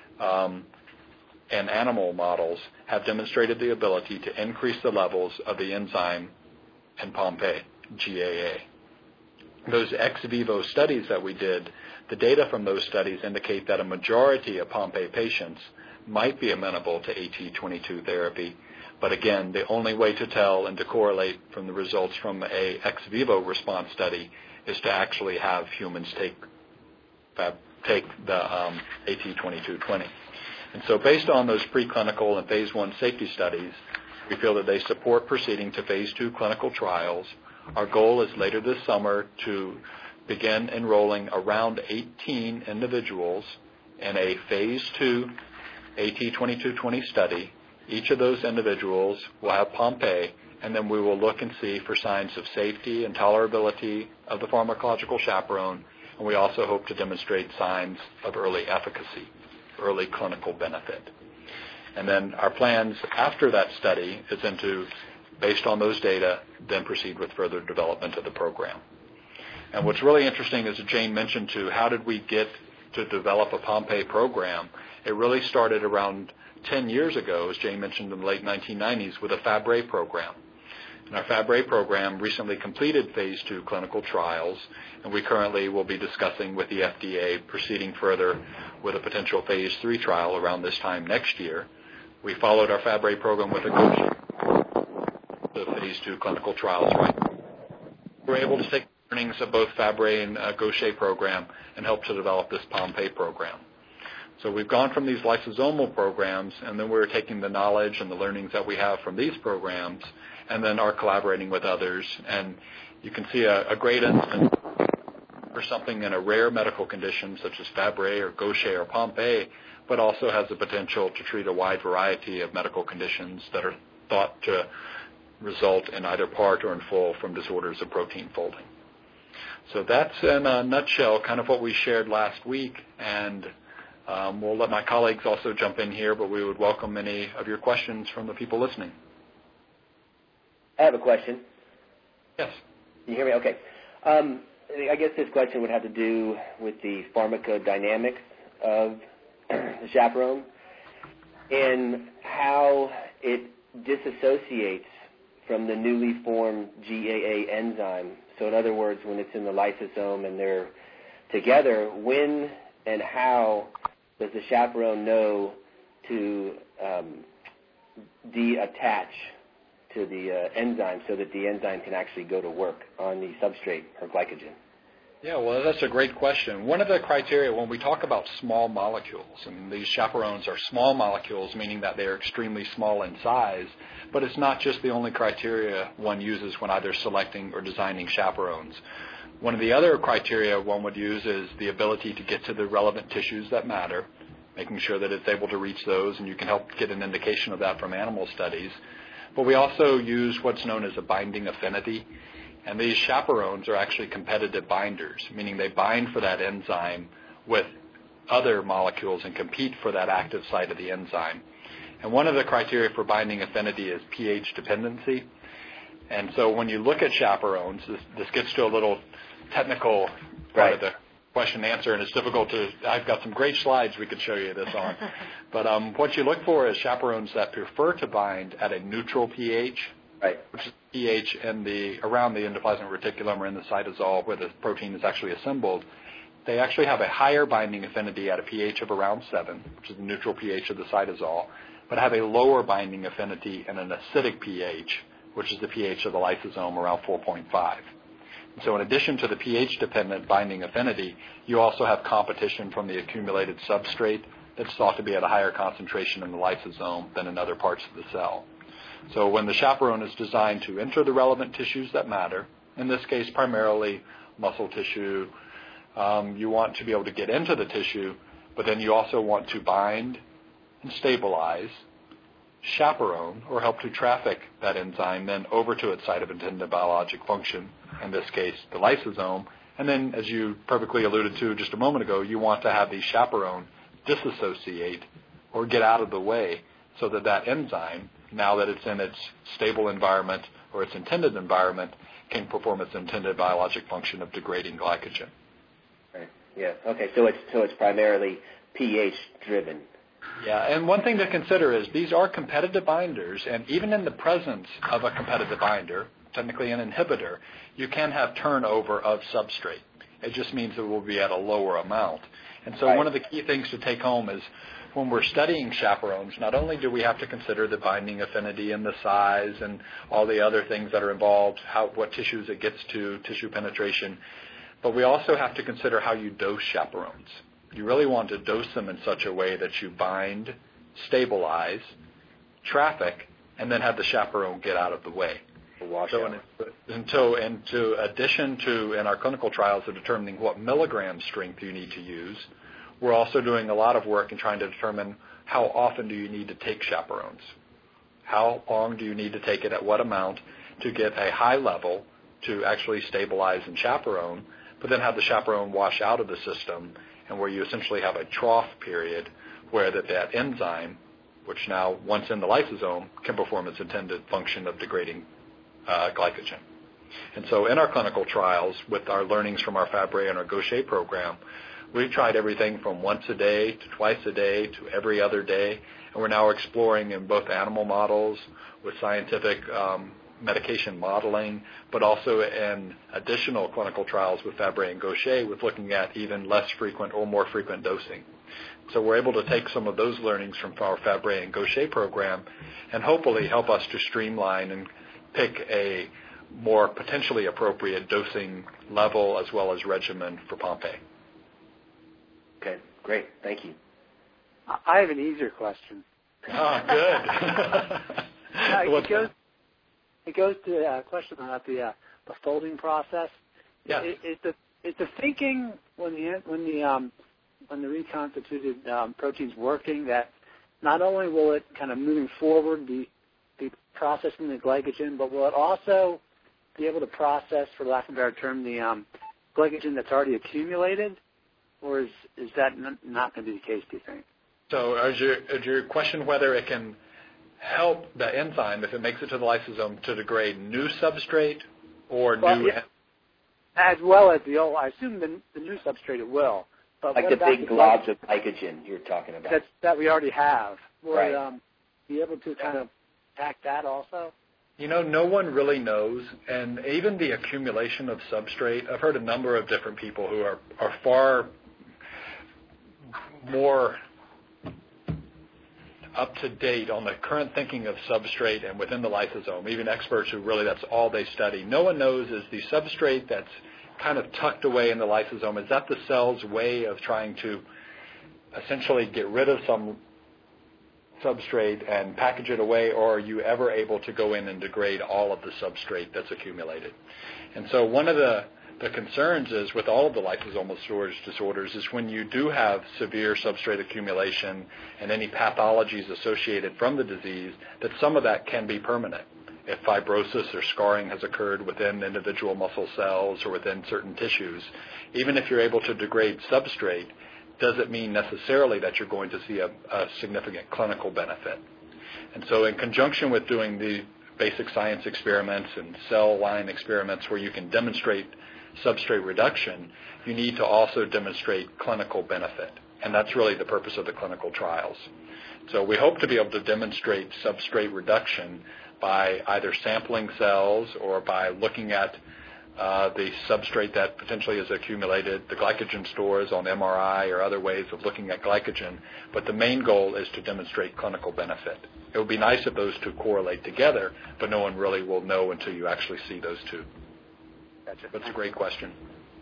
um, and animal models have demonstrated the ability to increase the levels of the enzyme in Pompe, G A A. Those ex vivo studies that we did, the data from those studies indicate that a majority of Pompe patients might be amenable to A T twenty-two therapy. But again, the only way to tell and to correlate from the results from a ex vivo response study is to actually have humans take take the um, A T twenty-two twenty. And so based on those preclinical and phase one safety studies, we feel that they support proceeding to phase two clinical trials. Our goal is later this summer to begin enrolling around eighteen individuals in a phase two A T twenty-two twenty study. Each of those individuals will have Pompe, and then we will look and see for signs of safety and tolerability of the pharmacological chaperone, and we also hope to demonstrate signs of early efficacy, early clinical benefit. And then our plans after that study is then to, based on those data, then proceed with further development of the program. And what's really interesting is that Jane mentioned too, how did we get to develop a Pompe program? It really started around ten years ago, as Jane mentioned, in the late nineteen nineties with a Fabry program. And our Fabry program recently completed phase two clinical trials, and we currently will be discussing with the F D A proceeding further with a potential phase three trial around this time next year. We followed our Fabry program with a Gaucher, the phase two clinical trials. Right, we were able to take learnings of both Fabry and uh, Gaucher program and help to develop this Pompe program. So we've gone from these lysosomal programs, and then we're taking the knowledge and the learnings that we have from these programs, and then are collaborating with others. And you can see a, a great instance for something in a rare medical condition such as Fabry or Gaucher or Pompe, but also has the potential to treat a wide variety of medical conditions that are thought to result in either part or in full from disorders of protein folding. So that's in a nutshell kind of what we shared last week, and Um, we'll let my colleagues also jump in here, but we would welcome any of your questions from the people listening. I have a question. Yes. Can you hear me? Okay. Um, I guess this question would have to do with the pharmacodynamics of the chaperone and how it disassociates from the newly formed G A A enzyme. So in other words, when it's in the lysosome and they're together, when and how does the chaperone know to um, de-attach to the uh, enzyme so that the enzyme can actually go to work on the substrate or glycogen? Yeah, well, that's a great question. One of the criteria when we talk about small molecules, and these chaperones are small molecules, meaning that they're extremely small in size, but it's not just the only criteria one uses when either selecting or designing chaperones. One of the other criteria one would use is the ability to get to the relevant tissues that matter, making sure that it's able to reach those, and you can help get an indication of that from animal studies. But we also use what's known as a binding affinity, and these chaperones are actually competitive binders, meaning they bind for that enzyme with other molecules and compete for that active site of the enzyme. And one of the criteria for binding affinity is pH dependency. And so when you look at chaperones, this, this gets to a little technical part right. of the question and answer, and it's difficult to, I've got some great slides we could show you this on. But um, what you look for is chaperones that prefer to bind at a neutral pH, right. which is pH in the, around the endoplasmic reticulum or in the cytosol where the protein is actually assembled. They actually have a higher binding affinity at a pH of around seven, which is the neutral pH of the cytosol, but have a lower binding affinity in an acidic pH, which is the pH of the lysosome, around four point five. So in addition to the pH-dependent binding affinity, you also have competition from the accumulated substrate that's thought to be at a higher concentration in the lysosome than in other parts of the cell. So when the chaperone is designed to enter the relevant tissues that matter, in this case primarily muscle tissue, um, you want to be able to get into the tissue, but then you also want to bind and stabilize, chaperone, or help to traffic that enzyme then over to its site of intended biologic function, in this case the lysosome. And then, as you perfectly alluded to just a moment ago, you want to have the chaperone disassociate or get out of the way so that that enzyme, now that it's in its stable environment or its intended environment, can perform its intended biologic function of degrading glycogen. Right. Yeah. Okay. So it's so it's primarily pH driven. Yeah, and one thing to consider is these are competitive binders, and even in the presence of a competitive binder, technically an inhibitor, you can have turnover of substrate. It just means it will be at a lower amount. And so right. one of the key things to take home is when we're studying chaperones, not only do we have to consider the binding affinity and the size and all the other things that are involved, how what tissues it gets to, tissue penetration, but we also have to consider how you dose chaperones. You really want to dose them in such a way that you bind, stabilize, traffic, and then have the chaperone get out of the way. Wash so out. In, into, into addition to, in our clinical trials, of determining what milligram strength you need to use, we're also doing a lot of work in trying to determine how often do you need to take chaperones. How long do you need to take it at what amount to get a high level to actually stabilize and chaperone, but then have the chaperone wash out of the system, and where you essentially have a trough period where that, that enzyme, which now, once in the lysosome, can perform its intended function of degrading uh, glycogen. And so in our clinical trials, with our learnings from our Fabry and our Gaucher program, we've tried everything from once a day to twice a day to every other day, and we're now exploring in both animal models with scientific um, medication modeling, but also in additional clinical trials with Fabry and Gaucher with looking at even less frequent or more frequent dosing. So we're able to take some of those learnings from our Fabry and Gaucher program and hopefully help us to streamline and pick a more potentially appropriate dosing level as well as regimen for Pompe. Okay, great. Thank you. I have an easier question. Oh, good. uh, it goes It goes to a question about the uh, the folding process. Yes. Is, is the is the thinking when the when the um, when the reconstituted um, protein's working that not only will it kind of moving forward be be processing the glycogen, but will it also be able to process, for lack of a better term, the um, glycogen that's already accumulated, or is is that n- not going to be the case? Do you think? So, is your is your question whether it can help the enzyme, if it makes it to the lysosome, to degrade new substrate or well, new... Yeah. As well as the old, I assume the, the new substrate it will. But like what the about big the globs of glycogen you're talking about. That's, that we already have. Will right. it um, be able to kind of attack that also? You know, no one really knows, and even the accumulation of substrate, I've heard a number of different people who are, are far more up to date on the current thinking of substrate and within the lysosome, even experts who really that's all they study. No one knows is the substrate that's kind of tucked away in the lysosome, is that the cell's way of trying to essentially get rid of some substrate and package it away, or are you ever able to go in and degrade all of the substrate that's accumulated? And so one of the the concerns is with all of the lysosomal storage disorders is when you do have severe substrate accumulation and any pathologies associated from the disease, that some of that can be permanent. If fibrosis or scarring has occurred within individual muscle cells or within certain tissues, even if you're able to degrade substrate, doesn't mean necessarily that you're going to see a, a significant clinical benefit. And so in conjunction with doing the basic science experiments and cell line experiments where you can demonstrate substrate reduction, you need to also demonstrate clinical benefit. And that's really the purpose of the clinical trials. So we hope to be able to demonstrate substrate reduction by either sampling cells or by looking at uh, the substrate that potentially is accumulated, the glycogen stores on M R I or other ways of looking at glycogen. But the main goal is to demonstrate clinical benefit. It would be nice if those two correlate together, but no one really will know until you actually see those two. Gotcha. That's a great question.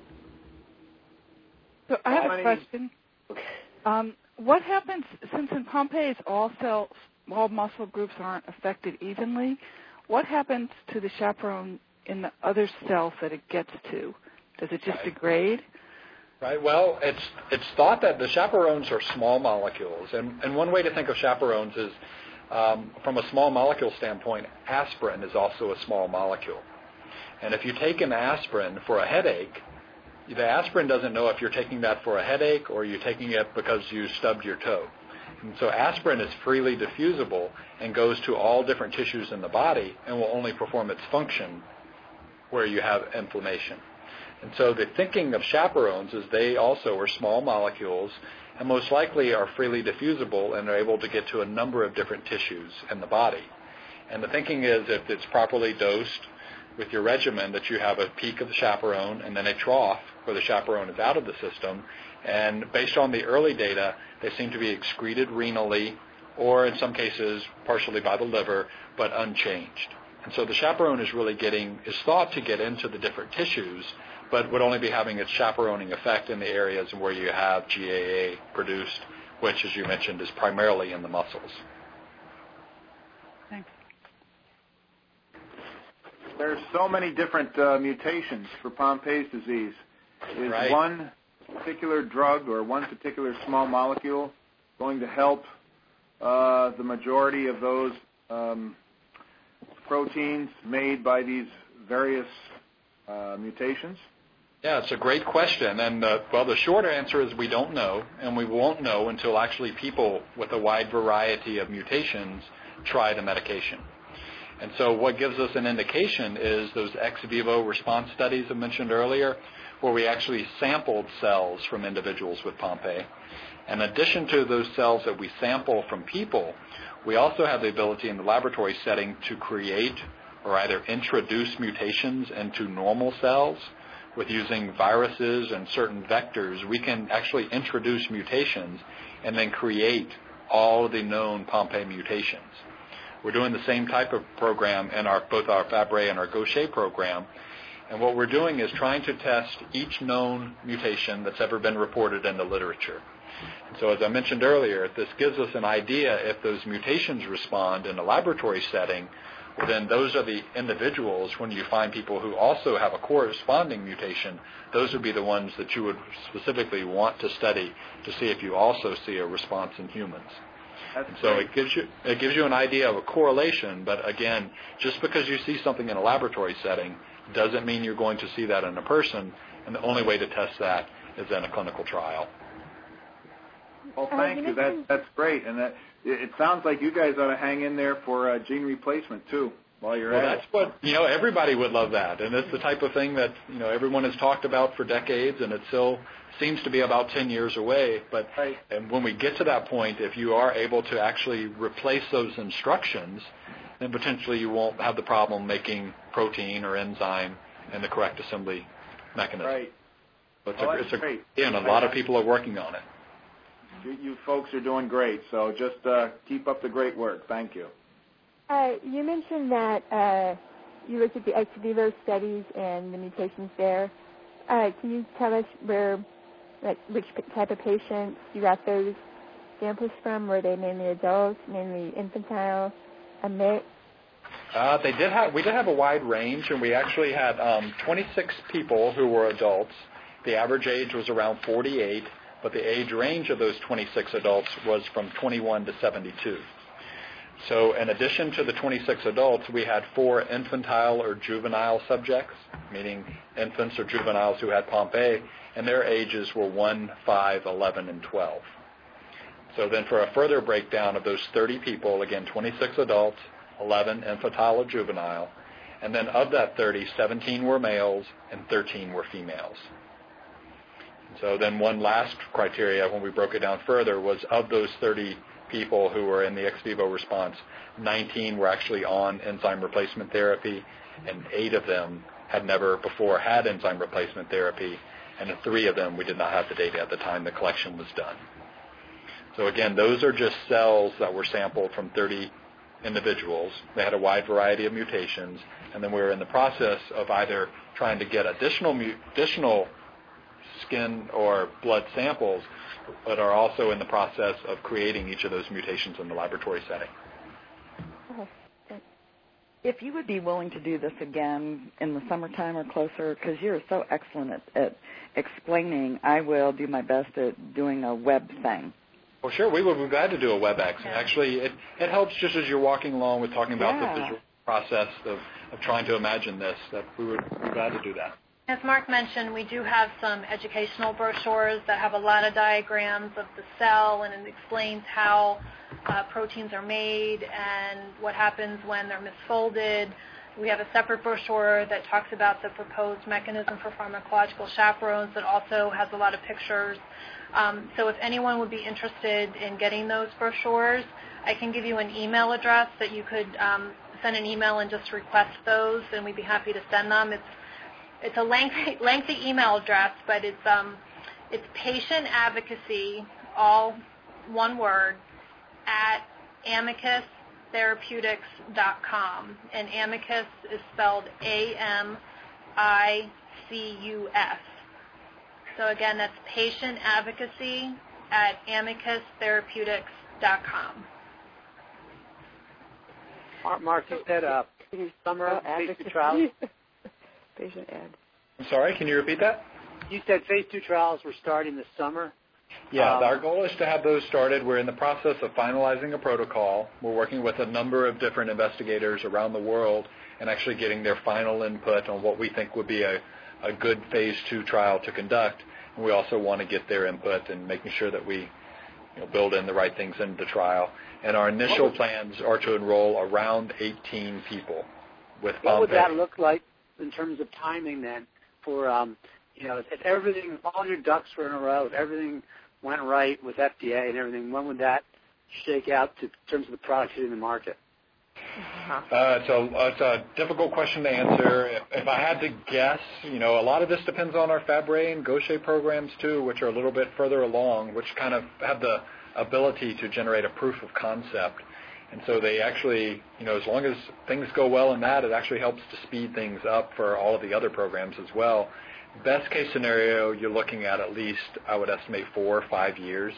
So I have a question. Um, what happens, since in Pompeii all cells, all muscle groups aren't affected evenly, what happens to the chaperone in the other cells that it gets to? Does it just Right. degrade? Right. Well, it's it's thought that the chaperones are small molecules, and, and one way to think of chaperones is, um, from a small molecule standpoint, aspirin is also a small molecule. And if you take an aspirin for a headache, the aspirin doesn't know if you're taking that for a headache or you're taking it because you stubbed your toe. And so aspirin is freely diffusible and goes to all different tissues in the body and will only perform its function where you have inflammation. And so the thinking of chaperones is they also are small molecules and most likely are freely diffusible and are able to get to a number of different tissues in the body. And the thinking is if it's properly dosed with your regimen that you have a peak of the chaperone and then a trough where the chaperone is out of the system. And based on the early data, they seem to be excreted renally or in some cases partially by the liver, but unchanged. And so the chaperone is really getting, is thought to get into the different tissues, but would only be having its chaperoning effect in the areas where you have G A A produced, which, as you mentioned, is primarily in the muscles. Thanks. There's so many different uh, mutations for Pompe's disease. Is Right. one particular drug or one particular small molecule going to help uh, the majority of those um, proteins made by these various uh, mutations? Yeah, it's a great question. And, uh, well, the short answer is we don't know, and we won't know until actually people with a wide variety of mutations try the medication. And so what gives us an indication is those ex vivo response studies I mentioned earlier, where we actually sampled cells from individuals with Pompe. In addition to those cells that we sample from people, we also have the ability in the laboratory setting to create or either introduce mutations into normal cells. With using viruses and certain vectors, we can actually introduce mutations and then create all of the known Pompe mutations. We're doing the same type of program in our, both our Fabry and our Gaucher program. And what we're doing is trying to test each known mutation that's ever been reported in the literature. And so as I mentioned earlier, this gives us an idea if those mutations respond in a laboratory setting, then those are the individuals, when you find people who also have a corresponding mutation, those would be the ones that you would specifically want to study to see if you also see a response in humans. And so it gives you it gives you an idea of a correlation, but again, just because you see something in a laboratory setting doesn't mean you're going to see that in a person, and the only way to test that is in a clinical trial. Well, thank you. That, that's great. And that, it sounds like you guys ought to hang in there for uh, gene replacement, too, while you're well, at that's it. What, you know, everybody would love that. And it's the type of thing that, you know, everyone has talked about for decades, and it still seems to be about ten years away. But right. And when we get to that point, if you are able to actually replace those instructions, then potentially you won't have the problem making protein or enzyme in the correct assembly mechanism. Right. But it's well, a, that's it's a, great. and a lot of people are working on it. You, you folks are doing great, so just uh, keep up the great work. Thank you. Uh, you mentioned that uh, you looked at the ex vivo studies and the mutations there. Uh, can you tell us where, like, which type of patients you got those samples from? Were they mainly adults, mainly infantile, a mix? Uh, they did have. We did have a wide range, and we actually had um, twenty-six people who were adults. The average age was around forty-eight, but the age range of those twenty-six adults was from twenty-one to seventy-two. So in addition to the twenty-six adults, we had four infantile or juvenile subjects, meaning infants or juveniles who had Pompe, and their ages were one, five, eleven, and twelve. So then for a further breakdown of those thirty people, again, twenty-six adults, eleven infantile or juvenile, and then of that thirty, seventeen were males and thirteen were females. So then one last criteria when we broke it down further was of those thirty people who were in the ex vivo response, nineteen were actually on enzyme replacement therapy, and eight of them had never before had enzyme replacement therapy, and three of them we did not have the data at the time the collection was done. So again, those are just cells that were sampled from thirty individuals. They had a wide variety of mutations, and then we were in the process of either trying to get additional mu- additional skin or blood samples, but are also in the process of creating each of those mutations in the laboratory setting. If you would be willing to do this again in the summertime or closer, because you're so excellent at, at explaining, I will do my best at doing a web thing. Well, sure, we would be glad to do a WebEx. Yeah. Actually, it, it helps just as you're walking along with talking about yeah. the visual process of, of trying to imagine this, that we would be glad to do that. As Mark mentioned, we do have some educational brochures that have a lot of diagrams of the cell, and it explains how uh, proteins are made and what happens when they're misfolded. We have a separate brochure that talks about the proposed mechanism for pharmacological chaperones that also has a lot of pictures. Um, so if anyone would be interested in getting those brochures, I can give you an email address that you could um, send an email and just request those, and we'd be happy to send them. It's It's a lengthy, lengthy email address, but it's um, it's patient advocacy, all one word, at amicus therapeutics dot com, and Amicus is spelled A M I C U S. So again, that's patient advocacy at amicus therapeutics dot com. Mark, Mark you said uh, summer phase two trials. Patient ad. I'm sorry, can you repeat that? You said phase two trials were starting this summer. Yeah, um, our goal is to have those started. We're in the process of finalizing a protocol. We're working with a number of different investigators around the world and actually getting their final input on what we think would be a, a good phase two trial to conduct. And we also want to get their input and making sure that we you know, build in the right things into the trial. And our initial plans are to enroll around eighteen people with Pompe. What would that look like in terms of timing then for, um, you know, if everything, all your ducks were in a row, if everything went right with F D A and everything, when would that shake out to, in terms of the product hitting the market? Uh, it's, a, it's a difficult question to answer. If, if I had to guess, you know, a lot of this depends on our Fabry and Gaucher programs too, which are a little bit further along, which kind of have the ability to generate a proof of concept. And so they actually, you know, as long as things go well in that, it actually helps to speed things up for all of the other programs as well. Best case scenario, you're looking at at least, I would estimate, four or five years.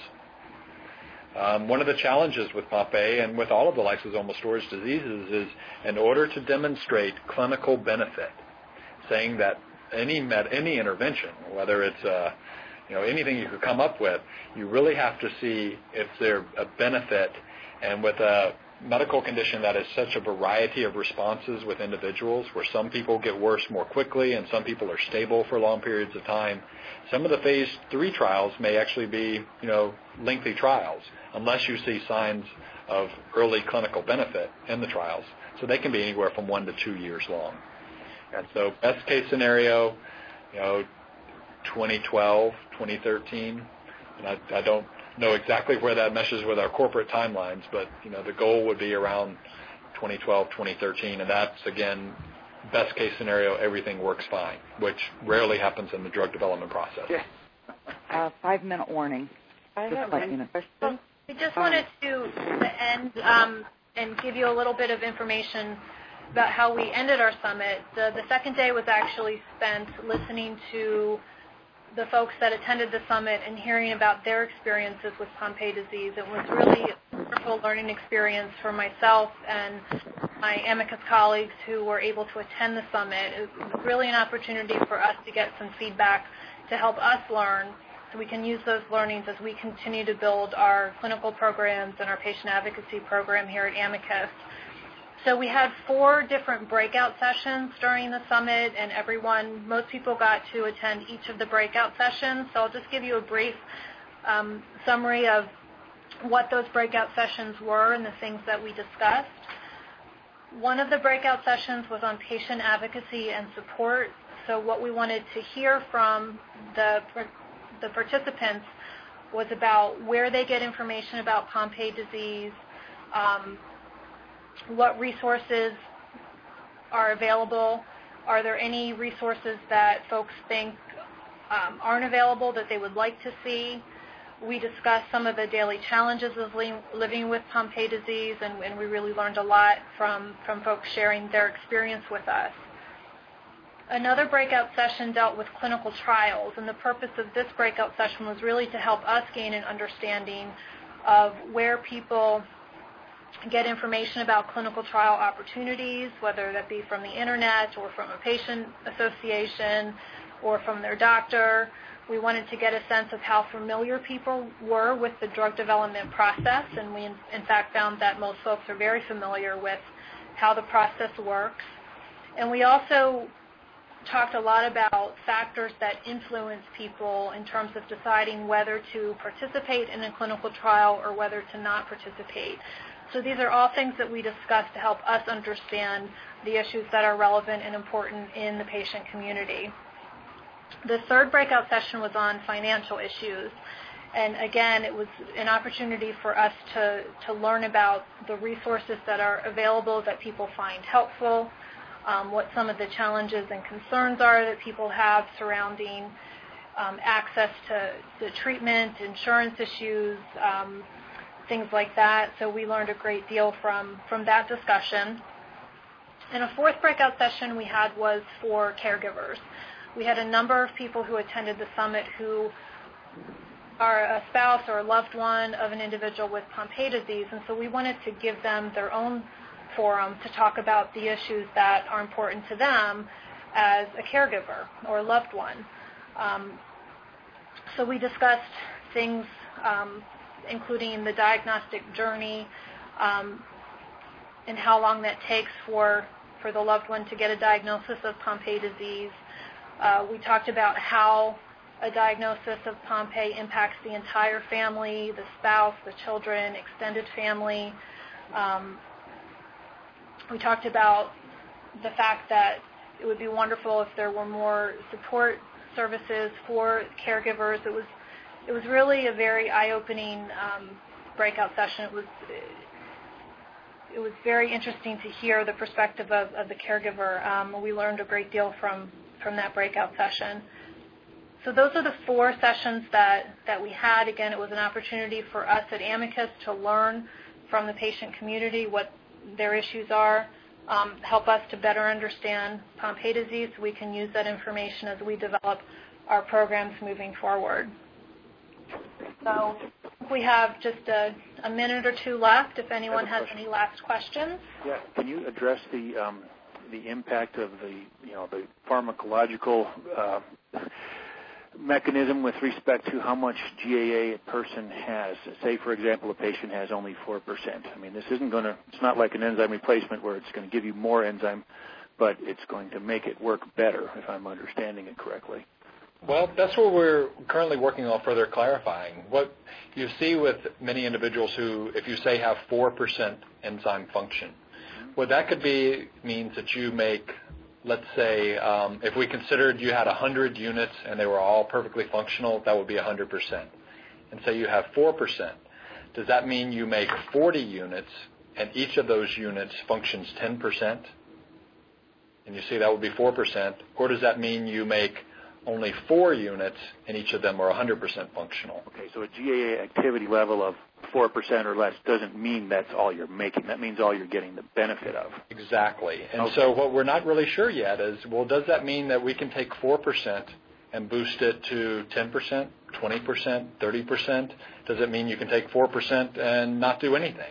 Um, one of the challenges with Pompe and with all of the lysosomal storage diseases is in order to demonstrate clinical benefit, saying that any med, any intervention, whether it's uh, you know anything you could come up with, you really have to see if there's a benefit. And with a medical condition that is such a variety of responses with individuals, where some people get worse more quickly and some people are stable for long periods of time, some of the phase three trials may actually be, you know, lengthy trials unless you see signs of early clinical benefit in the trials. So they can be anywhere from one to two years long. And so best case scenario, you know, twenty twelve, twenty thirteen, and I, I don't know exactly where that meshes with our corporate timelines, but you know the goal would be around twenty twelve, twenty thirteen, and that's again best case scenario. Everything works fine, which rarely happens in the drug development process. Yeah. Uh, five minute warning. I just have let you know. Well, we just wanted to end um, and give you a little bit of information about how we ended our summit. The, the second day was actually spent listening to the folks that attended the summit and hearing about their experiences with Pompe disease. It was really a wonderful learning experience for myself and my Amicus colleagues who were able to attend the summit. It was really an opportunity for us to get some feedback to help us learn, so we can use those learnings as we continue to build our clinical programs and our patient advocacy program here at Amicus. So we had four different breakout sessions during the summit, and everyone, most people got to attend each of the breakout sessions. So I'll just give you a brief um, summary of what those breakout sessions were and the things that we discussed. One of the breakout sessions was on patient advocacy and support. So what we wanted to hear from the, the participants was about where they get information about Pompe disease, um, what resources are available. Are there any resources that folks think um, aren't available that they would like to see? We discussed some of the daily challenges of li- living with Pompe disease, and, and we really learned a lot from, from folks sharing their experience with us. Another breakout session dealt with clinical trials, and the purpose of this breakout session was really to help us gain an understanding of where people get information about clinical trial opportunities, whether that be from the internet or from a patient association or from their doctor. We wanted to get a sense of how familiar people were with the drug development process, and we in, in fact found that most folks are very familiar with how the process works. And we also talked a lot about factors that influence people in terms of deciding whether to participate in a clinical trial or whether to not participate. So these are all things that we discussed to help us understand the issues that are relevant and important in the patient community. The third breakout session was on financial issues. And again, it was an opportunity for us to, to learn about the resources that are available that people find helpful, um, what some of the challenges and concerns are that people have surrounding um, access to the treatment, insurance issues, um, things like that. So we learned a great deal from, from that discussion. And a fourth breakout session we had was for caregivers. We had a number of people who attended the summit who are a spouse or a loved one of an individual with Pompe disease, and so we wanted to give them their own forum to talk about the issues that are important to them as a caregiver or a loved one. Um, so we discussed things um, including the diagnostic journey um, and how long that takes for, for the loved one to get a diagnosis of Pompe disease. Uh, we talked about how a diagnosis of Pompe impacts the entire family, the spouse, the children, extended family. Um, we talked about the fact that it would be wonderful if there were more support services for caregivers. It was it was really a very eye-opening um, breakout session. It was it was very interesting to hear the perspective of, of the caregiver. Um, we learned a great deal from from that breakout session. So those are the four sessions that, that we had. Again, it was an opportunity for us at Amicus to learn from the patient community what their issues are, um, help us to better understand Pompe disease so we can use that information as we develop our programs moving forward. So we have just a, a minute or two left if anyone has any last questions. Yeah, can you address the um, the impact of the, you know, the pharmacological uh, mechanism with respect to how much G A A a person has? Say, for example, a patient has only four percent. I mean, this isn't going to, it's not like an enzyme replacement where it's going to give you more enzyme, but it's going to make it work better, if I'm understanding it correctly. Well, that's what we're currently working on further clarifying. What you see with many individuals who, if you say, have four percent enzyme function, what that could be means that you make, let's say, um, if we considered you had one hundred units and they were all perfectly functional, that would be one hundred percent. And say you have four percent. Does that mean you make forty units and each of those units functions ten percent? And you see that would be four percent. Or does that mean you make only four units and each of them are one hundred percent functional? Okay, so a G A A activity level of four percent or less doesn't mean that's all you're making. That means all you're getting the benefit of. Exactly. And okay. So what we're not really sure yet is, well, does that mean that we can take four percent and boost it to ten percent, twenty percent, thirty percent? Does it mean you can take four percent and not do anything?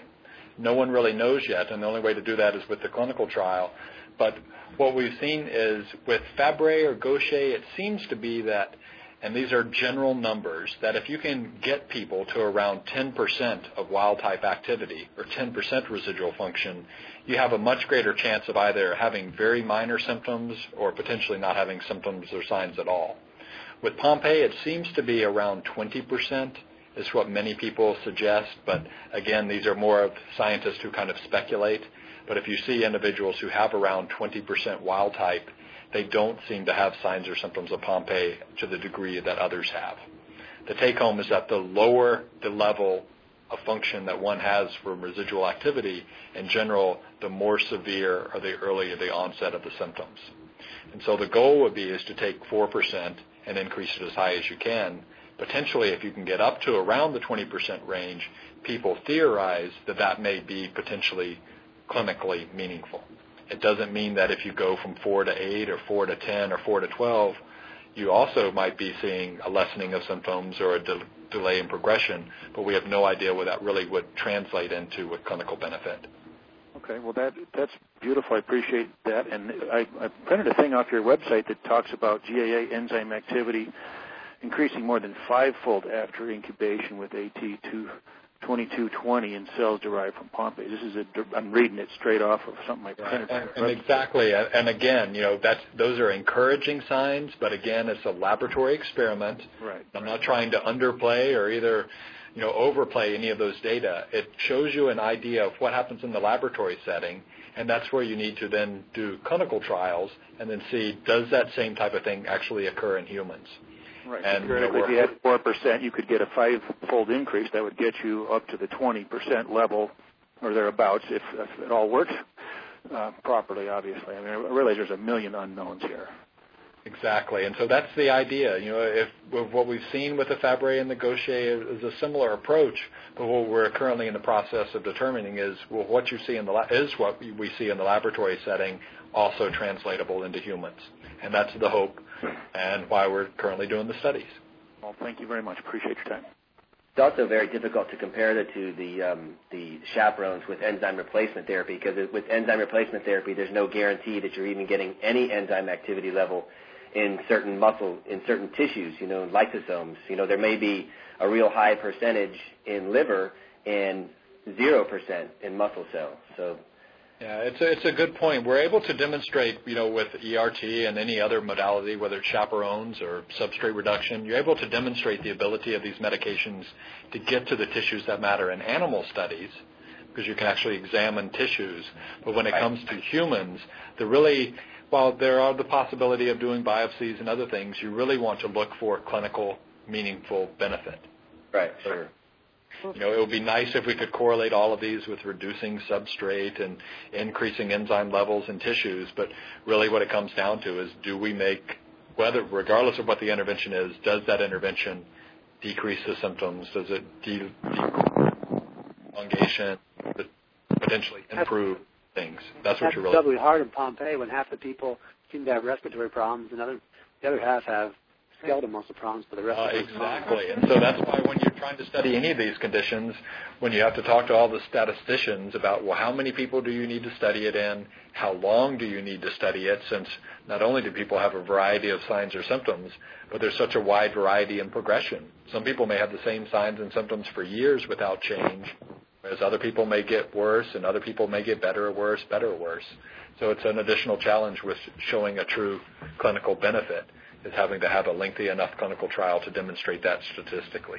no one really knows yet, and the only way to do that is with the clinical trial. But what we've seen is with Fabry or Gaucher, it seems to be that, and these are general numbers, that if you can get people to around ten percent of wild-type activity or ten percent residual function, you have a much greater chance of either having very minor symptoms or potentially not having symptoms or signs at all. With Pompe, it seems to be around twenty percent is what many people suggest, but again, these are more of scientists who kind of speculate. But if you see individuals who have around twenty percent wild-type, they don't seem to have signs or symptoms of Pompe to the degree that others have. The take-home is that the lower the level of function that one has from residual activity, in general, the more severe or the earlier the onset of the symptoms. And so the goal would be is to take four percent and increase it as high as you can. Potentially, if you can get up to around the twenty percent range, people theorize that that may be potentially clinically meaningful. It doesn't mean that if you go from four to eight or four to ten or four to twelve, you also might be seeing a lessening of symptoms or a de- delay in progression, but we have no idea what that really would translate into with clinical benefit. Okay, well, that that's beautiful. I appreciate that. And I, I printed a thing off your website that talks about G A A enzyme activity increasing more than fivefold after incubation with A T twenty-two twenty in cells derived from Pompe. This is a, I'm reading it straight off of something I printed. And, and exactly, and again, you know, that's those are encouraging signs, but again, it's a laboratory experiment. Right. I'm not trying to underplay or either, you know, overplay any of those data. It shows you an idea of what happens in the laboratory setting, and that's where you need to then do clinical trials and then see, does that same type of thing actually occur in humans? Right. And so you know, if you had four percent, you could get a five-fold increase. That would get you up to the twenty percent level or thereabouts if, if it all works uh, properly, obviously. I mean, I realize there's a million unknowns here. Exactly, and so that's the idea. You know, if, if what we've seen with the Fabry and the Gaucher is a similar approach, but what we're currently in the process of determining is, well, what you see in the la- is what we see in the laboratory setting also translatable into humans, and that's the hope, and why we're currently doing the studies. Well, thank you very much. Appreciate your time. It's also very difficult to compare the two, the um, the chaperones with enzyme replacement therapy, because with enzyme replacement therapy, there's no guarantee that you're even getting any enzyme activity level in certain muscle, in certain tissues, you know, lysosomes. You know, there may be a real high percentage in liver and zero percent in muscle cells. So, yeah, it's a, it's a good point. We're able to demonstrate, you know, with E R T and any other modality, whether it's chaperones or substrate reduction, you're able to demonstrate the ability of these medications to get to the tissues that matter in animal studies, because you can actually examine tissues. But when it right. comes to humans, the really while there are the possibility of doing biopsies and other things, you really want to look for clinical, meaningful benefit. Right, sure. You know, it would be nice if we could correlate all of these with reducing substrate and increasing enzyme levels in tissues, but really what it comes down to is, do we make, whether, regardless of what the intervention is, does that intervention decrease the symptoms? Does it de- decrease elongation, potentially improve things? That's what That's you're really doubly hard in Pompe when half the people seem to have respiratory problems and other, the other half have skeletal muscle problems for the rest uh, of the Exactly. And so that's why when you're trying to study any of these conditions, when you have to talk to all the statisticians about, well, how many people do you need to study it in? How long do you need to study it? Since not only do people have a variety of signs or symptoms, but there's such a wide variety in progression. Some people may have the same signs and symptoms for years without change, whereas other people may get worse and other people may get better or worse, better or worse. So it's an additional challenge with showing a true clinical benefit, is having to have a lengthy enough clinical trial to demonstrate that statistically.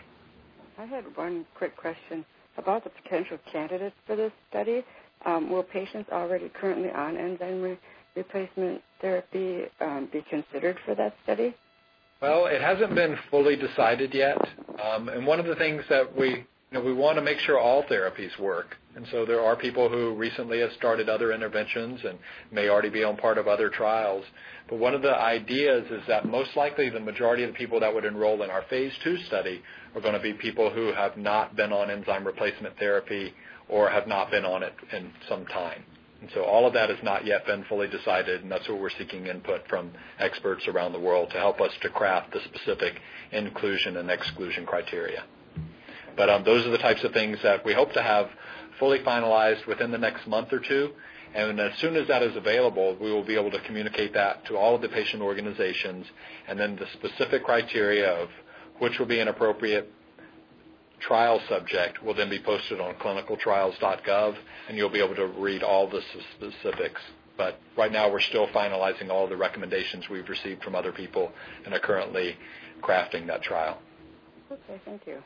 I had one quick question about the potential candidates for this study. Um, will patients already currently on enzyme re- replacement therapy um, be considered for that study? Well, it hasn't been fully decided yet. Um, and one of the things that we You know, we want to make sure all therapies work. And so there are people who recently have started other interventions and may already be on part of other trials. But one of the ideas is that most likely the majority of the people that would enroll in our phase two study are going to be people who have not been on enzyme replacement therapy or have not been on it in some time. And so all of that has not yet been fully decided, and that's what we're seeking input from experts around the world to help us to craft the specific inclusion and exclusion criteria. But um, those are the types of things that we hope to have fully finalized within the next month or two. And as soon as that is available, we will be able to communicate that to all of the patient organizations, and then the specific criteria of which will be an appropriate trial subject will then be posted on clinical trials dot gov, and you'll be able to read all the specifics. But right now we're still finalizing all the recommendations we've received from other people and are currently crafting that trial. Okay, thank you.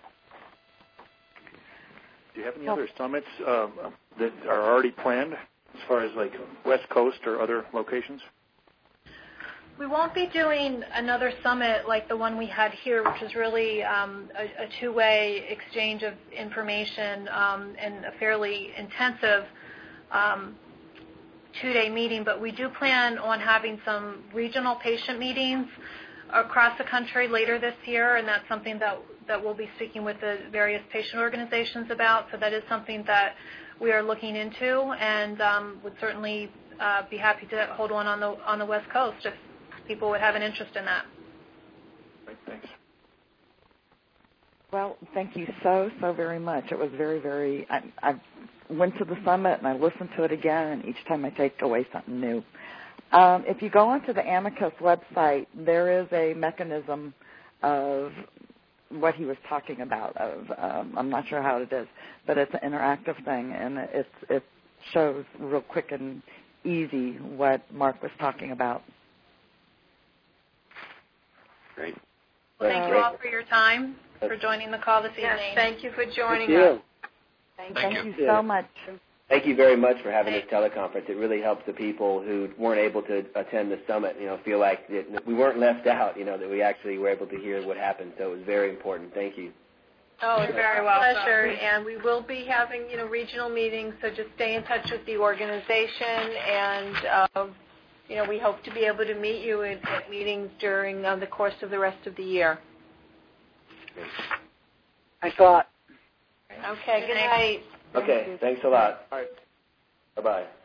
Do you have any other summits uh, that are already planned as far as like West Coast or other locations? We won't be doing another summit like the one we had here, which is really um, a, a two-way exchange of information um, and a fairly intensive um, two-day meeting. But we do plan on having some regional patient meetings across the country later this year, and that's something that, that we'll be speaking with the various patient organizations about. So that is something that we are looking into, and um, would certainly uh, be happy to hold one on the on the West Coast if people would have an interest in that. Great, thanks. Well, thank you so, so very much. It was very, very, I, I went to the summit and I listened to it again, and each time I take away something new. Um, if you go onto the Amicus website, there is a mechanism of what he was talking about. Of um, I'm not sure how it is, but it's an interactive thing, and it's, it shows real quick and easy what Mark was talking about. Great. Thank you all for your time, for joining the call this evening. Yes, thank you for joining Thank you. us. Thank, Thank you. you so much. Thank you very much for having this teleconference. It really helps the people who weren't able to attend the summit, you know, feel like that we weren't left out, you know, that we actually were able to hear what happened. So it was very important. Thank you. Oh, it's very well. Pleasure, and we will be having, you know, regional meetings, so just stay in touch with the organization, and, uh, you know, we hope to be able to meet you at, at meetings during uh, the course of the rest of the year. I thought. Okay, good night. Okay, thanks a lot. All right. Bye-bye.